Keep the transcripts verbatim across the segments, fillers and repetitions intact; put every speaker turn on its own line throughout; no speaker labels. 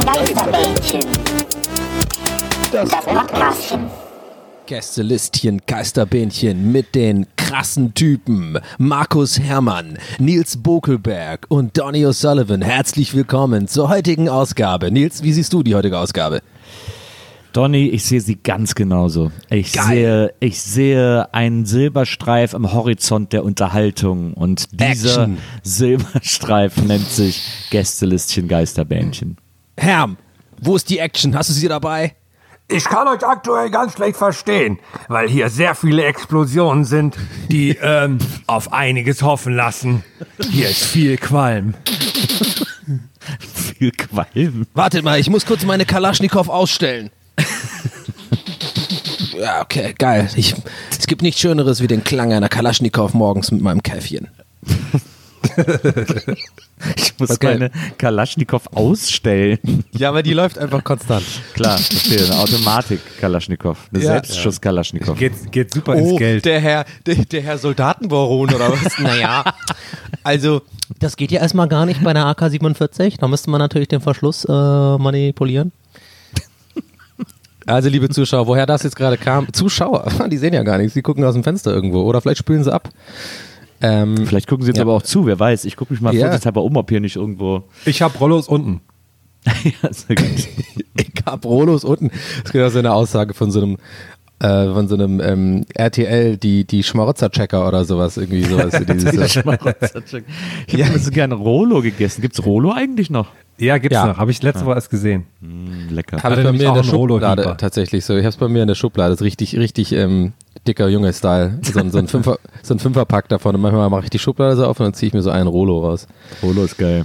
Geisterbällchen. Das Podcastchen.
Gästelistchen, Geisterbähnchen mit den krassen Typen Markus Herrmann, Nils Bokelberg und Donny O'Sullivan. Herzlich willkommen zur heutigen Ausgabe. Nils, wie siehst du die heutige Ausgabe?
Donny, ich sehe sie ganz genauso. Ich sehe, ich sehe einen Silberstreif am Horizont der Unterhaltung und dieser
Action.
Silberstreif nennt sich Gästelistchen Geisterbähnchen.
Herm, wo ist die Action? Hast du sie dabei?
Ich kann euch aktuell ganz schlecht verstehen, weil hier sehr viele Explosionen sind, die ähm, auf einiges hoffen lassen. Hier ist viel Qualm.
Viel Qualm.
Wartet mal, ich muss kurz meine Kalaschnikow ausstellen. Ja, okay, geil. Ich, es gibt nichts Schöneres wie den Klang einer Kalaschnikow morgens mit meinem Käffchen.
Ich muss
Okay.
meine Kalaschnikow ausstellen.
Ja, aber die läuft einfach konstant.
Klar, verstehe. Eine Automatik-Kalaschnikow. Eine
Ja.
Selbstschuss-Kalaschnikow.
Geht, geht super
Oh,
ins Geld.
der Herr, der, der Herr Soldatenbaron oder was? Naja, also das geht ja erstmal gar nicht bei einer A K siebenundvierzig. Da müsste man natürlich den Verschluss äh, manipulieren. Also liebe Zuschauer, woher das jetzt gerade kam, Zuschauer, die sehen ja gar nichts, die gucken aus dem Fenster irgendwo oder vielleicht spülen sie ab. Ähm,
Vielleicht gucken sie jetzt
Ja.
aber auch zu, wer weiß. Ich gucke mich mal
Ja.
vorsichtshalber um, ob hier nicht irgendwo...
Ich hab Rollos unten.
ja, sehr gut.
Ich hab Rolos unten. Das ist so eine Aussage von so einem äh, von so einem ähm, R T L, die, die Schmarotzer-Checker oder sowas, irgendwie sowas. Dieses,
Ich habe mir so gerne Rolo gegessen. Gibt's Rolo eigentlich noch?
Ja, gibt's
Ja.
noch. Habe ich letzte Woche erst gesehen.
Mm, lecker.
Habe ich
Hatte
bei
nämlich
mir in
auch
der
einen Rolo-Hieber.
Schublade tatsächlich so. Ich habe es bei mir in der Schublade. Das ist richtig, richtig ähm, dicker Junge-Style. So, ein- so ein Fünfer, so ein Fünferpack davon. Und manchmal mache ich die Schublade so auf und dann ziehe ich mir so einen Rolo raus.
Rolo ist geil.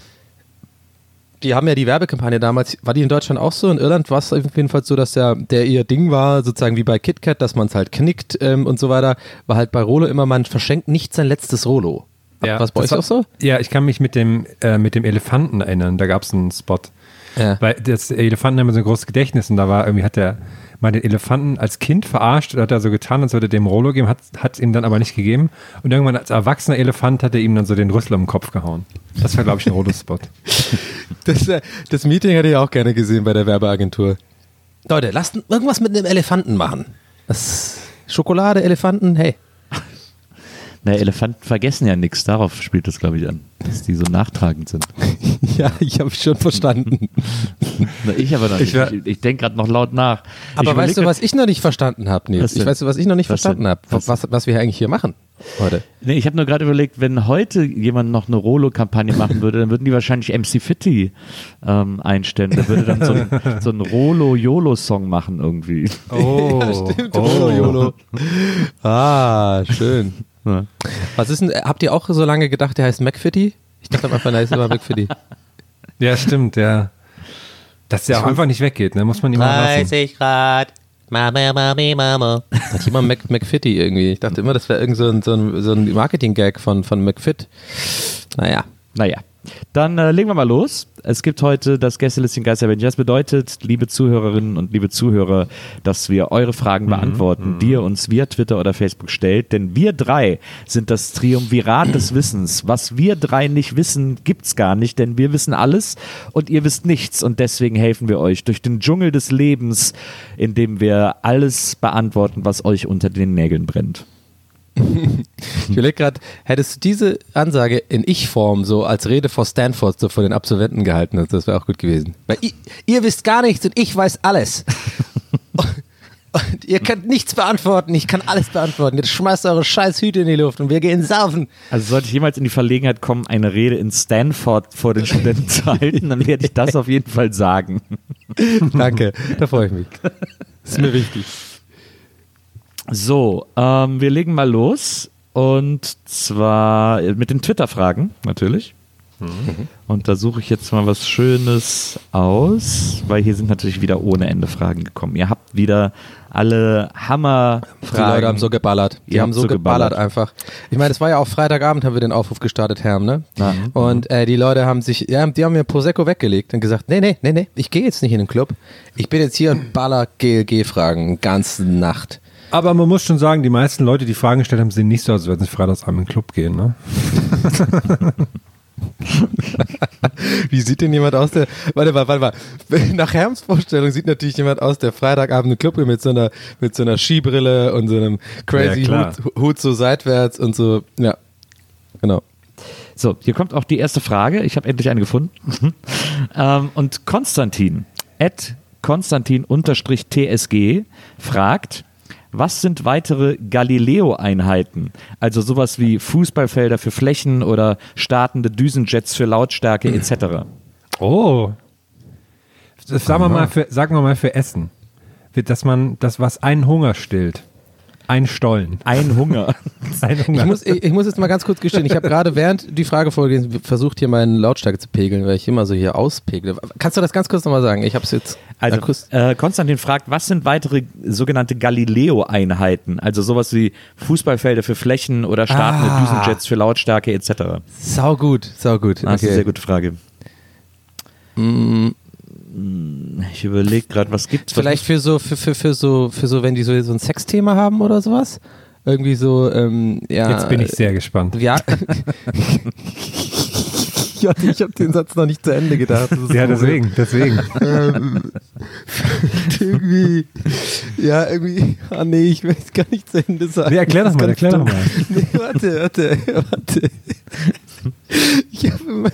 Die haben ja die Werbekampagne damals, war die in Deutschland auch so? In Irland war es auf jeden Fall so, dass der, der ihr Ding war, sozusagen wie bei KitKat, dass man es halt knickt ähm, und so weiter, war halt bei Rolo immer, man verschenkt nicht sein letztes Rolo. Was bei
das
euch
war-
auch so?
Ja, ich kann mich mit dem, äh, mit dem Elefanten erinnern. Da gab es einen Spot.
Ja.
Weil das Elefanten haben so ein großes Gedächtnis und da war irgendwie, hat der mal den Elefanten als Kind verarscht oder hat er so getan, als würde er dem Rolo geben, hat es ihm dann aber nicht gegeben. Und irgendwann als erwachsener Elefant hat er ihm dann so den Rüssel um den Kopf gehauen. Das war, glaube ich, ein Rolo-Spot.
Das, äh, das Meeting hätte ich auch gerne gesehen bei der Werbeagentur. Leute, lasst irgendwas mit einem Elefanten machen. Das Schokolade, Elefanten, hey.
Na, Elefanten vergessen ja nichts. Darauf spielt das, glaube ich, an. Dass die so nachtragend sind.
Ja, ich habe schon verstanden.
Na, ich aber noch nicht.
Ich wär-
Ich, ich denke gerade noch laut nach.
Aber
ich
weißt du,
überleg-
was ich noch nicht verstanden habe, Nils?
Was
Ich
denn?
weiß, was ich noch nicht
Was
verstanden
denn?
habe,
Was?
was, was wir eigentlich hier machen heute.
Nee, ich habe nur gerade überlegt, wenn heute jemand noch eine Rolo-Kampagne machen würde, dann würden die wahrscheinlich M C Fitti ähm, einstellen. Der würde dann so, ein- so einen Rolo-Yolo-Song machen irgendwie.
Oh,
Stimmt, Rolo, YOLO. Ah, schön.
Ja.
Was ist denn, habt ihr auch so lange gedacht, der heißt McFitty? Ich dachte am Anfang, der heißt immer McFitty.
Ja, stimmt, ja. Dass der auch einfach nicht weggeht, ne? Muss man ihm mal lassen.
dreißig Grad, Mama, Mami, Mama.
Hat jemand Mac, McFitty irgendwie? Ich dachte immer, das wäre irgend so ein, so ein, so ein Marketing-Gag von, von McFit. Naja.
Naja, dann äh, legen wir mal los. Es gibt heute das Gästelistchen Geisterbähnchen. Das bedeutet, liebe Zuhörerinnen und liebe Zuhörer, dass wir eure Fragen beantworten, die ihr uns via Twitter oder Facebook stellt. Denn wir drei sind das Triumvirat des Wissens. Was wir drei nicht wissen, gibt's gar nicht, denn wir wissen alles und ihr wisst nichts. Und deswegen helfen wir euch durch den Dschungel des Lebens, indem wir alles beantworten, was euch unter den Nägeln brennt.
Ich überlege gerade, hättest du diese Ansage in Ich-Form so als Rede vor Stanford so vor den Absolventen gehalten, das wäre auch gut gewesen. Weil ihr, ihr wisst gar nichts und ich weiß alles. und, und ihr könnt nichts beantworten, ich kann alles beantworten. Jetzt schmeißt eure scheiß Hüte in die Luft und wir gehen saufen.
Also sollte ich jemals in die Verlegenheit kommen, eine Rede in Stanford vor den Studenten zu halten, dann werde ich das auf jeden Fall sagen.
Danke, da freue ich mich. Das ist mir wichtig.
So, ähm, wir legen mal los und zwar mit den Twitter-Fragen natürlich. Und da suche ich jetzt mal was Schönes aus, weil hier sind natürlich wieder ohne Ende Fragen gekommen. Ihr habt wieder alle Hammerfragen.
Die Leute haben so geballert. Die
Ihr
haben
habt
so
so
geballert,
geballert.
einfach. Ich meine, es war ja auch Freitagabend, haben wir den Aufruf gestartet, Herm, ne?
Ja.
Und äh, die Leute haben sich, ja, die haben mir Prosecco weggelegt und gesagt, nee, nee, nee, nee, ich gehe jetzt nicht in den Club. Ich bin jetzt hier und baller G L G-Fragen, ganze Nacht.
Aber man muss schon sagen, die meisten Leute, die Fragen gestellt haben, sehen nicht so aus, als würden sie freitags abends in den Club gehen, ne?
Wie sieht denn jemand aus, der, warte mal, warte mal, nach Herms Vorstellung sieht natürlich jemand aus, der Freitagabend eine Club mit so einer, mit so einer Skibrille und so einem crazy
Ja,
Hut, Hut so seitwärts und so, ja, genau.
So, hier kommt auch die erste Frage. Ich habe endlich eine gefunden. ähm, und Konstantin, at Konstantin-T S G, fragt, was sind weitere Galileo-Einheiten? Also sowas wie Fußballfelder für Flächen oder startende Düsenjets für Lautstärke et cetera.
Oh. Das sagen wir mal für, sagen wir mal für Essen. Wird, dass man das, was einen Hunger stillt. Ein Stollen.
Ein Hunger.
Ein Hunger.
Ich muss, ich, ich muss jetzt mal ganz kurz gestehen, ich habe gerade während die Frage vorgelesen versucht, hier meine Lautstärke zu pegeln, weil ich immer so hier auspegle. Kannst du das ganz kurz nochmal sagen? Ich habe es jetzt
Also
akust-
äh, Konstantin fragt, was sind weitere sogenannte Galileo-Einheiten? Also sowas wie Fußballfelder für Flächen oder startende
Ah.
Düsenjets für Lautstärke et cetera.
sau gut, sau gut.
Das ist eine
Okay.
sehr gute Frage. Ich überlege gerade, was gibt's?
Vielleicht für so, für, für, für so, für so, wenn die so, so ein Sexthema haben oder sowas. Irgendwie so, ähm, ja.
Jetzt bin ich sehr gespannt.
Ja. ja, ich habe den Satz noch nicht zu Ende gedacht. Das ist
Ja,
so-
deswegen, deswegen.
Ähm, irgendwie, ja, irgendwie, ah nee, ich will es gar nicht zu Ende sagen.
Nee, erklär doch
Das ist
mal,
ganz
erklär doch
dumm.
mal.
Nee, warte, warte, warte. Ich habe immer,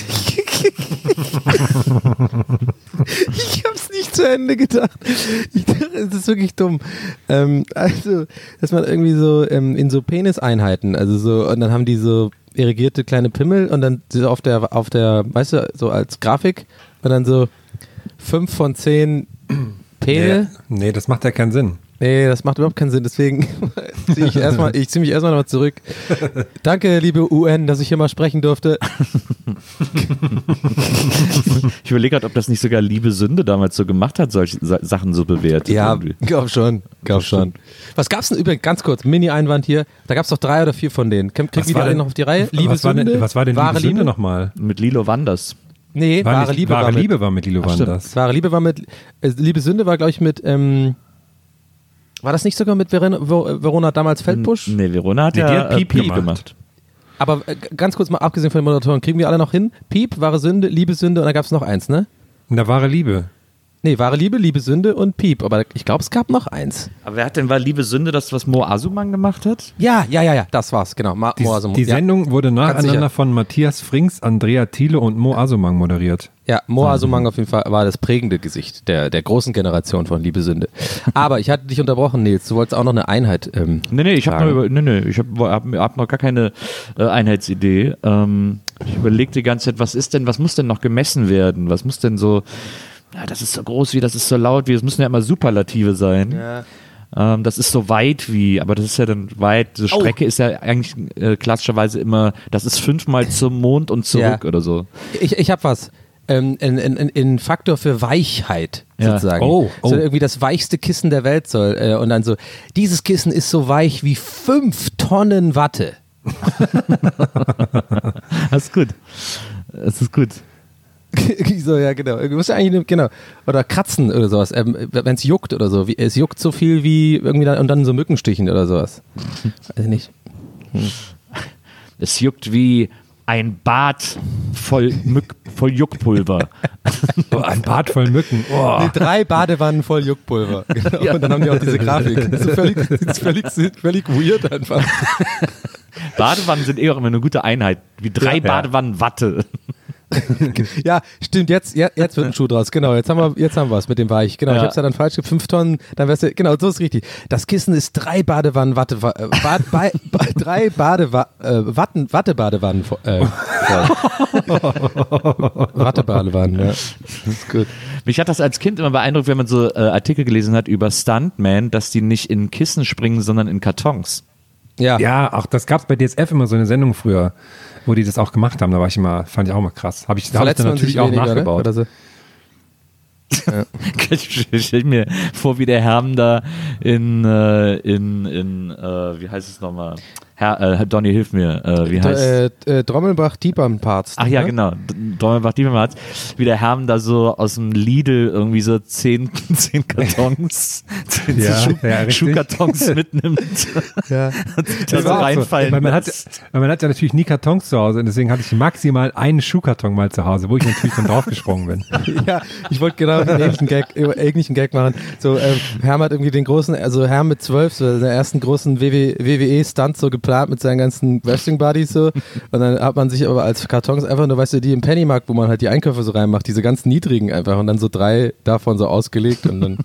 ich habe es nicht zu Ende gedacht. Ich dachte, es ist wirklich dumm. Ähm, also, dass man irgendwie so ähm, in so Peniseinheiten, also so, und dann haben die so irrigierte kleine Pimmel und dann so auf der, auf der, weißt du, so als Grafik und dann so fünf von zehn Pene.
Nee, nee, das macht ja keinen Sinn.
Nee, das macht überhaupt keinen Sinn, deswegen ziehe ich erstmal, ich ziehe mich erstmal nochmal zurück. Danke, liebe U N, dass ich hier mal sprechen durfte.
Ich überlege gerade, ob das nicht sogar Liebe Sünde damals so gemacht hat, solche Sa- Sachen so bewertet.
Ja,
irgendwie.
glaub schon, glaub schon. Was gab's denn übrigens, ganz kurz, Mini-Einwand hier, da gab's doch drei oder vier von denen. Kriegen
Was
wir die
war
alle
denn-
noch auf die Reihe? Liebe
was, war
Sünde,
denn, was war denn
wahre
Liebe Sünde
Liebe?
nochmal?
Mit Lilo Wanders.
Nee,
War
wahre
nicht,
Liebe
wahre
war mit,
Liebe war mit Lilo
Ach, stimmt.
Wanders.
wahre Liebe war mit, äh, Liebe Sünde war, glaube ich, mit, ähm, war das nicht sogar mit Verena, Ver- Verona damals Feldbusch?
Nee, Verona hat
Nee, die
ja
hat
äh,
Piep
Piep
gemacht.
gemacht.
Aber äh, ganz kurz mal abgesehen von den Moderatoren, kriegen wir alle noch hin? Piep, wahre Sünde, Liebe Sünde und da gab's noch eins, ne?
Und da wahre Liebe.
Nee, wahre Liebe, Liebe Sünde und Piep. Aber ich glaube, es gab noch eins.
Aber wer hat denn, war Liebe Sünde das, was Mo Asuman gemacht hat?
Ja, ja, ja, ja, das war's, genau. Ma
Die,
Mo Asumang.
die
ja.
Sendung wurde nacheinander
sicher.
von Matthias Frings, Andrea Thiele und Mo Asumang moderiert.
Ja, Mo Asumang auf jeden Fall war das prägende Gesicht der, der großen Generation von Liebe Sünde. Aber ich hatte dich unterbrochen, Nils. Du wolltest auch noch eine Einheit. Ähm,
Nee, nee, ich habe
sagen.
noch, über, nee, nee, ich hab, hab, hab noch gar keine äh, Einheitsidee. Ähm, ich überlege die ganze Zeit, was ist denn, was muss denn noch gemessen werden? Was muss denn so, ja, das ist so groß wie, das ist so laut wie, es müssen ja immer Superlative sein.
Ja.
Ähm, das ist so weit wie, aber das ist ja dann weit, so Strecke ist ja eigentlich äh, klassischerweise immer, das ist fünfmal zum Mond und zurück
Ja.
oder so.
Ich, ich hab was. Ähm, in, in, in, in Faktor für Weichheit
Ja.
sozusagen.
Oh, oh.
So irgendwie das weichste Kissen der Welt soll. Äh, und dann so, dieses Kissen ist so weich wie fünf Tonnen Watte.
Das ist gut. Das ist gut.
so, ja, genau. Du musst ja eigentlich, genau. Oder kratzen oder sowas. Ähm, wenn es juckt oder so. Wie, es juckt so viel wie irgendwie dann, und dann so Mückenstichen oder sowas. Weiß ich nicht.
Es juckt wie ein Bad voll, Mück, voll Juckpulver.
Oh, ein Bad voll Mücken. Oh.
Nee, drei Badewannen voll Juckpulver. Genau. Und dann haben die auch diese Grafik. Das ist völlig, das ist völlig, völlig weird einfach.
Badewannen sind eh auch immer eine gute Einheit. Wie drei
Ja.
Badewannen Watte.
Ja, stimmt, jetzt, ja, jetzt wird ein Schuh draus. Genau, jetzt haben wir jetzt haben wir es mit dem Weich. Genau, ich
Ja.
hab's ja dann falsch gesagt, fünf Tonnen, dann wär's ja, genau, so ist richtig. Das Kissen ist drei Badewannen, Watte, äh, Bad, bei, bei, drei Badewa, äh, Watten, Wattebadewannen, vo- äh, Wattebadewannen, ja. Das ist gut.
Mich hat das als Kind immer beeindruckt, wenn man so äh, Artikel gelesen hat über Stuntmen, dass die nicht in Kissen springen, sondern in Kartons.
Ja.
Ja, auch das gab es bei D S F immer so eine Sendung früher, wo die das auch gemacht haben. Da war ich immer, fand ich auch mal krass. Habe ich, da hab ich
Verletzt
dann
man sich
natürlich auch
weniger, ne?
nachgebaut.
Oder so.
Ich stelle mir vor, wie der Herm da in, äh, in, in äh, wie heißt es nochmal? Herr, äh, Donny, hilf mir, äh, wie heißt
äh, äh, Drommelbach-Diepern-Parts.
Ach ja,
ne?
genau. Drommelbach, Diebenhardt, wie der Herm da so aus dem Lidl irgendwie so zehn, zehn Kartons, zehn
Ja,
Schuh,
ja, richtig.
Schuhkartons mitnimmt
Ja.
und sich da
Das
so
war auch so,
reinfallen
weil man hat,
lässt.
weil man hat ja natürlich nie Kartons zu Hause und deswegen hatte ich maximal einen Schuhkarton mal zu Hause, wo ich natürlich dann draufgesprungen bin.
Ja, ich wollte genau den ähnlichen Gag, ähnlichen Gag machen. So, ähm, Herm hat irgendwie den großen, also Herm mit zwölf, so der ersten großen W W E-Stunt so geplant mit seinen ganzen Wrestling-Buddies so. Und dann hat man sich aber als Kartons einfach nur, weißt du, die im Pennymarkt, wo man halt die Einkäufe so reinmacht, diese ganz niedrigen einfach und dann so drei davon so ausgelegt und dann.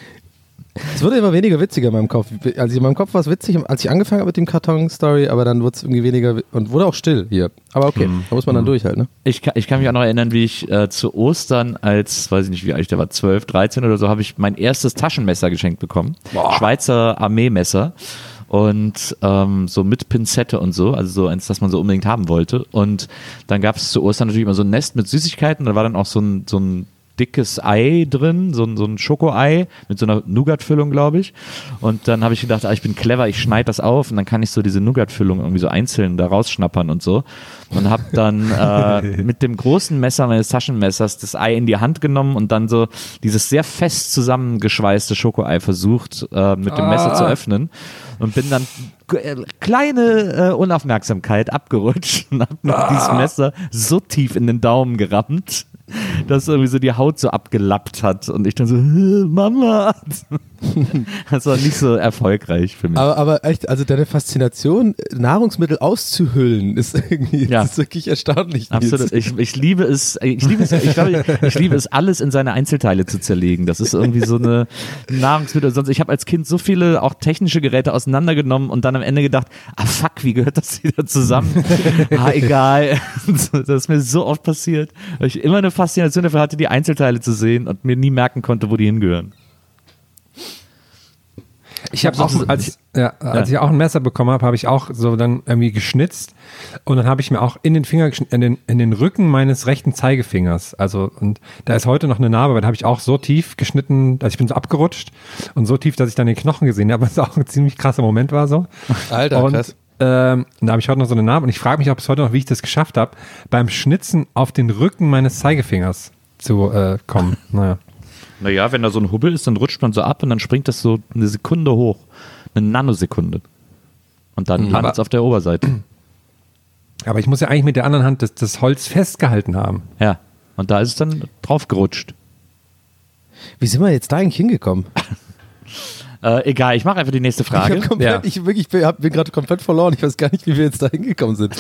Es wurde immer weniger witziger in meinem Kopf. Also in meinem Kopf war es witzig, als ich angefangen habe mit dem Karton-Story, aber dann wurde es irgendwie weniger und wurde auch still hier. Aber okay, da muss man dann durch halt, ne?
Ich kann, ich kann mich auch noch erinnern, wie ich äh, zu Ostern als, weiß ich nicht, wie alt ich da war, zwölf, dreizehn oder so, habe ich mein erstes Taschenmesser geschenkt bekommen. Boah. Schweizer Armeemesser. Und ähm, so mit Pinzette und so, also so eins, das man so unbedingt haben wollte. Und dann gab es zu Ostern natürlich immer so ein Nest mit Süßigkeiten. Da war dann auch so ein, so ein dickes Ei drin, so ein, so ein Schokoei mit so einer Nougat-Füllung, glaube ich. Und dann habe ich gedacht, ah, ich bin clever, ich schneide das auf und dann kann ich so diese Nougat-Füllung irgendwie so einzeln da rausschnappern und so. Und habe dann äh, mit dem großen Messer meines Taschenmessers das Ei in die Hand genommen und dann so dieses sehr fest zusammengeschweißte Schokoei versucht, äh, mit dem Messer zu öffnen. Und bin dann äh, kleine äh, Unaufmerksamkeit abgerutscht und habe mit diesem Messer so tief in den Daumen gerammt, dass irgendwie so die Haut so abgelappt hat und ich dann so, Mama. Das war nicht so erfolgreich für mich.
Aber, aber echt, also deine Faszination, Nahrungsmittel auszuhüllen, ist irgendwie
Ja.
das ist wirklich erstaunlich.
Absolut. Ich, ich liebe es, ich liebe es, ich glaube, ich, ich liebe es, alles in seine Einzelteile zu zerlegen. Das ist irgendwie so eine Nahrungsmittel. Sonst, ich habe als Kind so viele auch technische Geräte auseinandergenommen und dann am Ende gedacht, ah fuck, wie gehört das wieder zusammen? Ah, egal. Das ist mir so oft passiert, weil ich immer eine Faszination dafür hatte, die Einzelteile zu sehen und mir nie merken konnte, wo die hingehören.
Ich habe auch, als ich, ja, als ich auch ein Messer bekommen habe, habe ich auch so dann irgendwie geschnitzt und dann habe ich mir auch in den Finger geschnitten, in den, in den Rücken meines rechten Zeigefingers. Also, und da ist heute noch eine Narbe, weil da habe ich auch so tief geschnitten, dass ich bin so abgerutscht und so tief, dass ich dann den Knochen gesehen habe, was auch ein ziemlich krasser Moment war so.
Alter,
und,
krass.
Ähm, da habe ich heute noch so eine Narbe und ich frage mich auch bis heute noch, wie ich das geschafft habe, beim Schnitzen auf den Rücken meines Zeigefingers zu äh, kommen. Naja.
Naja, wenn da so ein Hubbel ist, dann rutscht man so ab und dann springt das so eine Sekunde hoch. Eine Nanosekunde. Und dann
Mhm.
landet es auf der Oberseite.
Aber ich muss ja eigentlich mit der anderen Hand das, das Holz festgehalten haben.
Ja. Und da ist es dann drauf gerutscht.
Wie sind wir jetzt da eigentlich hingekommen?
Äh, egal, ich mache einfach die nächste Frage.
Ich, hab komplett,
Ja.
ich, wirklich, bin, hab, bin gerade komplett verloren. Ich weiß gar nicht, wie wir jetzt da hingekommen sind.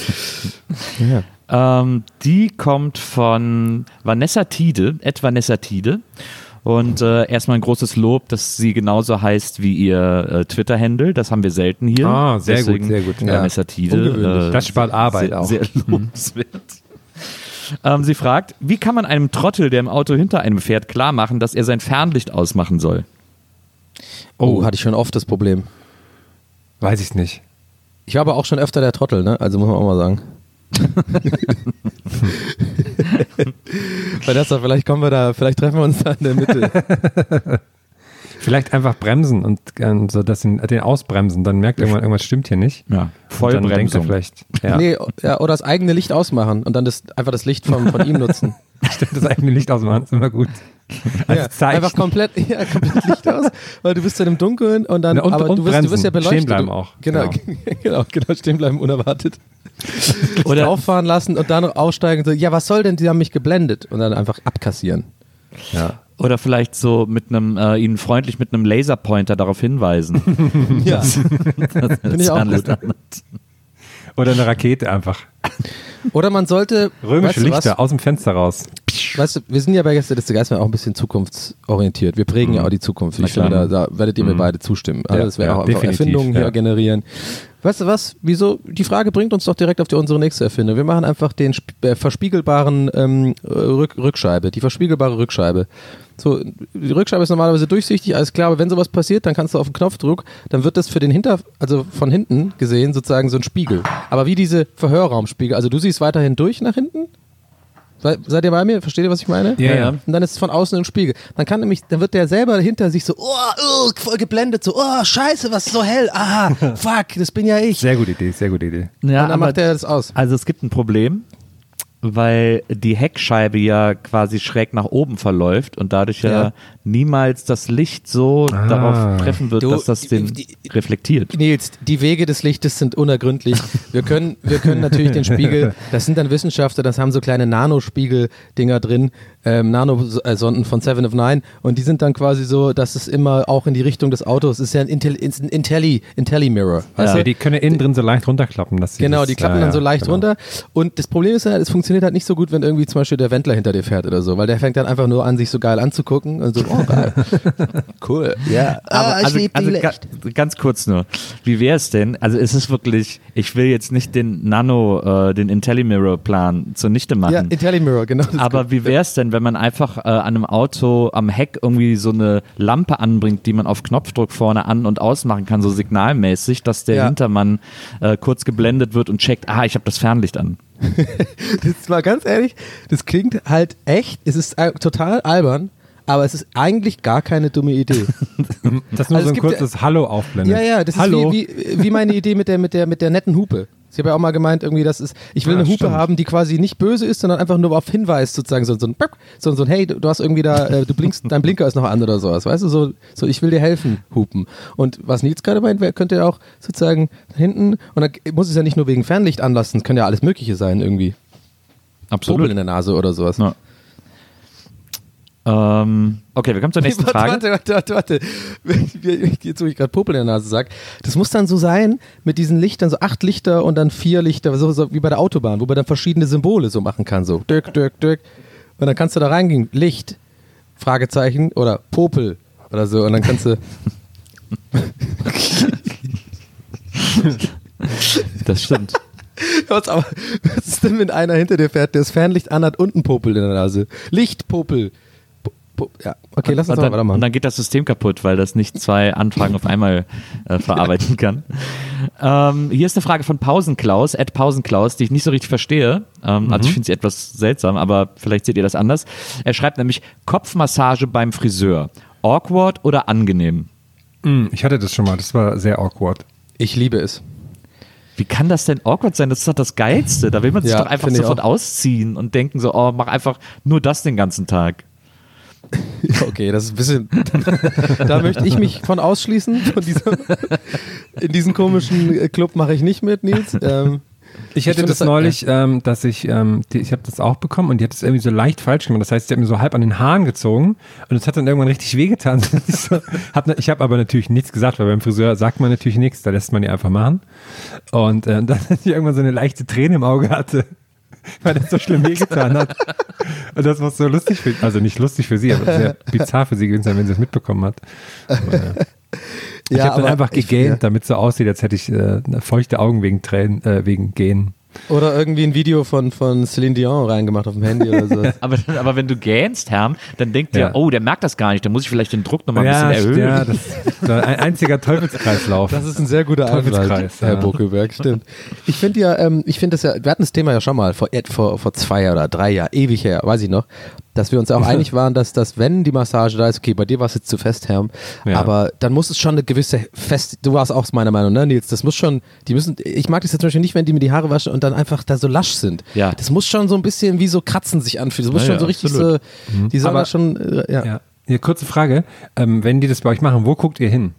Ähm, die kommt von Vanessa Tiede, Ed Vanessa Tiede. Und äh, erstmal ein großes Lob, dass sie genauso heißt wie ihr äh, Twitter-Handle. Das haben wir selten hier.
Ah, sehr gut,
Deswegen
sehr gut.
Ja.
Vanessa Tiede.
Ungewöhnlich.
Das spart Arbeit
sehr,
auch.
Sehr lobenswert. ähm, sie fragt, wie kann man einem Trottel, der im Auto hinter einem fährt, klar machen, dass er sein Fernlicht ausmachen soll?
Oh, hatte ich schon oft das Problem.
Weiß ich nicht.
Ich war aber auch schon öfter der Trottel, ne? Also muss man auch mal sagen. Vanessa, vielleicht kommen wir da, vielleicht treffen wir uns da in der Mitte.
Vielleicht einfach bremsen und äh, so das den, den ausbremsen, dann merkt irgendwann, irgendwas stimmt hier nicht.
Ja,
Und dann denkt er
Vollbremsung.
vielleicht, ja,
Nee, ja, oder das eigene Licht ausmachen und dann das, einfach das Licht von, von ihm nutzen.
stimmt, das eigene Licht ausmachen, ist immer gut. Als
Ja,
Zeichen.
einfach komplett, ja, komplett Licht aus, weil du bist dann im Dunkeln und dann,
Ja, und-
aber
und
du wirst, du wirst
bremsen.
ja beleuchtet.
Stehen bleiben
Du-
auch.
Genau, genau, genau, stehen bleiben unerwartet. Oder auffahren lassen und dann aussteigen und so, ja, was soll denn, die haben mich geblendet und dann einfach abkassieren.
Ja.
Oder vielleicht so mit einem, äh, ihnen freundlich mit einem Laserpointer darauf hinweisen.
Ja,
Finde
ich auch gut.
Oder eine Rakete einfach.
Oder man sollte,
Römische
weißt du
Lichter
was?
aus dem Fenster raus.
Weißt du, wir sind ja bei Gäste des Geistes auch ein bisschen zukunftsorientiert. Wir prägen ja auch die Zukunft. Ich
klar.
finde, da, da werdet ihr mir beide zustimmen. Also
Ja,
das wäre
ja,
auch einfach
definitiv,
Erfindungen hier
ja.
generieren. Weißt du was? Wieso? Die Frage bringt uns doch direkt auf die, unsere nächste Erfindung. Wir machen einfach den sp- äh, verspiegelbaren ähm, Rück, Rückscheibe, die verspiegelbare Rückscheibe. So, die Rückscheibe ist normalerweise durchsichtig, alles klar, aber wenn sowas passiert, dann kannst du auf den Knopfdruck, dann wird das für den Hinter, also von hinten gesehen sozusagen so ein Spiegel. Aber wie diese Verhörraumspiegel, also du siehst weiterhin durch nach hinten? Se- Seid ihr bei mir? Versteht ihr, was ich meine?
Ja, ja.
Und dann ist es von außen ein Spiegel. Dann kann nämlich, dann wird der selber hinter sich so, oh, oh voll geblendet, so, oh, scheiße, was ist so hell? Ah, fuck, das bin ja ich.
Sehr gute Idee, sehr gute Idee.
Ja,
Und dann
aber
macht er das aus.
also es gibt ein Problem, weil die Heckscheibe ja quasi schräg nach oben verläuft und dadurch ja,
Ja.
niemals das Licht so
Ah.
darauf treffen wird,
Du,
dass das den
die-
reflektiert.
Nils, die Wege des Lichtes sind unergründlich. Wir können, wir können natürlich den Spiegel, das sind dann Wissenschaftler, das haben so kleine Nanospiegel-Dinger drin, ähm, Nanosonden von Seven of Nine und die sind dann quasi so, dass es immer auch in die Richtung des Autos ist, ja ein, Intelli, ist ein Intelli, Intelli-Mirror. Weißt
Also
du?
die können ja innen drin so leicht runterklappen. Dass sie
Genau,
das,
die klappen
ja,
dann
ja,
so leicht
genau.
runter. Und das Problem ist halt, es funktioniert halt nicht so gut, wenn irgendwie zum Beispiel der Wendler hinter dir fährt oder so, weil der fängt dann einfach nur an, sich so geil anzugucken und so, oh geil. Cool. Ja,
Aber
ah, ich
also,
lieb die
also ga,
Licht.
ganz kurz nur, wie wäre es denn? Also ist es wirklich, ich will jetzt nicht den Nano, äh, den IntelliMirror-Plan zunichte machen.
Ja, Intelli-Mirror, genau. das
Aber wie wäre es denn, wenn man einfach äh, an einem Auto am Heck irgendwie so eine Lampe anbringt, die man auf Knopfdruck vorne an- und ausmachen kann, so signalmäßig, dass der
Ja.
Hintermann äh, kurz geblendet wird und checkt, ah, ich habe das Fernlicht an.
Das war ganz ehrlich, das klingt halt echt, es ist äh, total albern, aber es ist eigentlich gar keine dumme Idee.
Das nur
Also es
so ein
gibt ja-
kurzes Hallo aufblendet.
Ja, ja, das
Hallo.
ist wie, wie, wie meine Idee mit der, mit der, mit der netten Hupe. Ich habe ja auch mal gemeint, irgendwie, das ist, ich will
Ja,
eine Hupe
stimmt.
haben, die quasi nicht böse ist, sondern einfach nur auf Hinweis sozusagen, so, so ein, so, so ein, hey, du du hast irgendwie da, äh, du blinkst, dein Blinker ist noch an oder sowas, weißt du, so, so, ich will dir helfen, hupen. Und was Nils gerade meint, wer könnte ja auch sozusagen hinten, und dann muss es ja nicht nur wegen Fernlicht anlassen, es kann ja alles Mögliche sein irgendwie. Popel in der Nase oder sowas.
Ja. Ähm, okay, wir kommen zur nächsten
warte,
Frage.
Warte, warte, warte, warte. Jetzt, wo ich gerade Popel in der Nase sag, das muss dann so sein, mit diesen Lichtern, so acht Lichter und dann vier Lichter, so, so wie bei der Autobahn, wo man dann verschiedene Symbole so machen kann, so Dirk, Dirk, Dirk. Und dann kannst du da reingehen, Licht, Fragezeichen oder Popel oder so. Und dann kannst du.
Das stimmt.
Was, aber, was ist denn, wenn einer hinter dir fährt, der das Fernlicht anhat und einen Popel in der Nase? Licht, Popel. Po, po, ja, okay, lass uns
Und
mal
dann,
weitermachen.
und dann geht das System kaputt, weil das nicht zwei Anfragen auf einmal äh, verarbeiten kann. Ähm, hier ist eine Frage von Pausenklaus, Ed Pausenklaus, die ich nicht so richtig verstehe. Ähm, Also ich finde sie etwas seltsam, aber vielleicht seht ihr das anders. Er schreibt nämlich, Kopfmassage beim Friseur. Awkward oder angenehm?
Mm, Ich hatte das schon mal, das war sehr awkward.
Ich liebe es.
Wie kann das denn awkward sein? Das ist doch das Geilste. Da will man sich
Ja,
doch einfach
finde ich
sofort
auch.
ausziehen und denken so, oh, mach einfach nur das den ganzen Tag.
Okay, das ist ein bisschen. Da möchte ich mich von ausschließen. Von dieser, in diesen komischen äh, Club mache ich nicht mit, Nils. Ähm,
Ich hatte
find
das
das-
neulich, ähm, dass ich, ähm, die, ich habe das auch bekommen und die hat das irgendwie so leicht falsch gemacht. Das heißt, sie hat mir so halb an den Haaren gezogen und es hat dann irgendwann richtig wehgetan. Ich, so, hab, ne- ich habe aber natürlich nichts gesagt, weil beim Friseur sagt man natürlich nichts, da lässt man die einfach machen. Und äh, dann, dass ich irgendwann so eine leichte Träne im Auge hatte, weil das so schlimm wehgetan hat. Und das war so lustig für, also nicht lustig für sie, aber sehr bizarr für sie gewesen sein, wenn sie es mitbekommen hat. Aber, ja. Ich
Ja,
habe dann
aber
einfach
ich-
gegähnt,
ja.
damit es so aussieht, als hätte ich äh, feuchte Augen wegen Tränen, äh, wegen Gähnen.
Oder irgendwie ein Video von, von Celine Dion reingemacht auf dem Handy oder so.
Aber, aber wenn du gähnst, Herm, dann denkt
Ja.
der, oh, der merkt das gar nicht, dann muss ich vielleicht den Druck nochmal ein bisschen erhöhen.
ja, das ist ein einziger Teufelskreislauf.
Das ist ein sehr guter
Teufelskreis,
Anwalt, Herr
ja.
Bokelberg, stimmt. Ich finde ja, ähm, ich finde das ja, wir hatten das Thema ja schon mal vor, vor, vor zwei oder drei Jahren, ewig her, weiß ich noch, dass wir uns ja auch einig waren, dass das, wenn die Massage da ist, okay, bei dir war es jetzt zu fest, Herm,
Ja.
aber dann muss es schon eine gewisse fest, du warst auch meiner Meinung, ne, Nils, das muss schon, die müssen, ich mag das jetzt zum Beispiel nicht, wenn die mir die Haare waschen und dann einfach da so lasch sind.
Ja.
Das muss schon so ein bisschen wie so Kratzen sich anfühlen, das muss
Ja,
schon
ja,
so richtig
absolut.
so, die sollen
Aber-
da schon, äh, ja.
Ja. Hier, kurze Frage. Ähm, wenn die das bei euch machen, wo guckt ihr hin?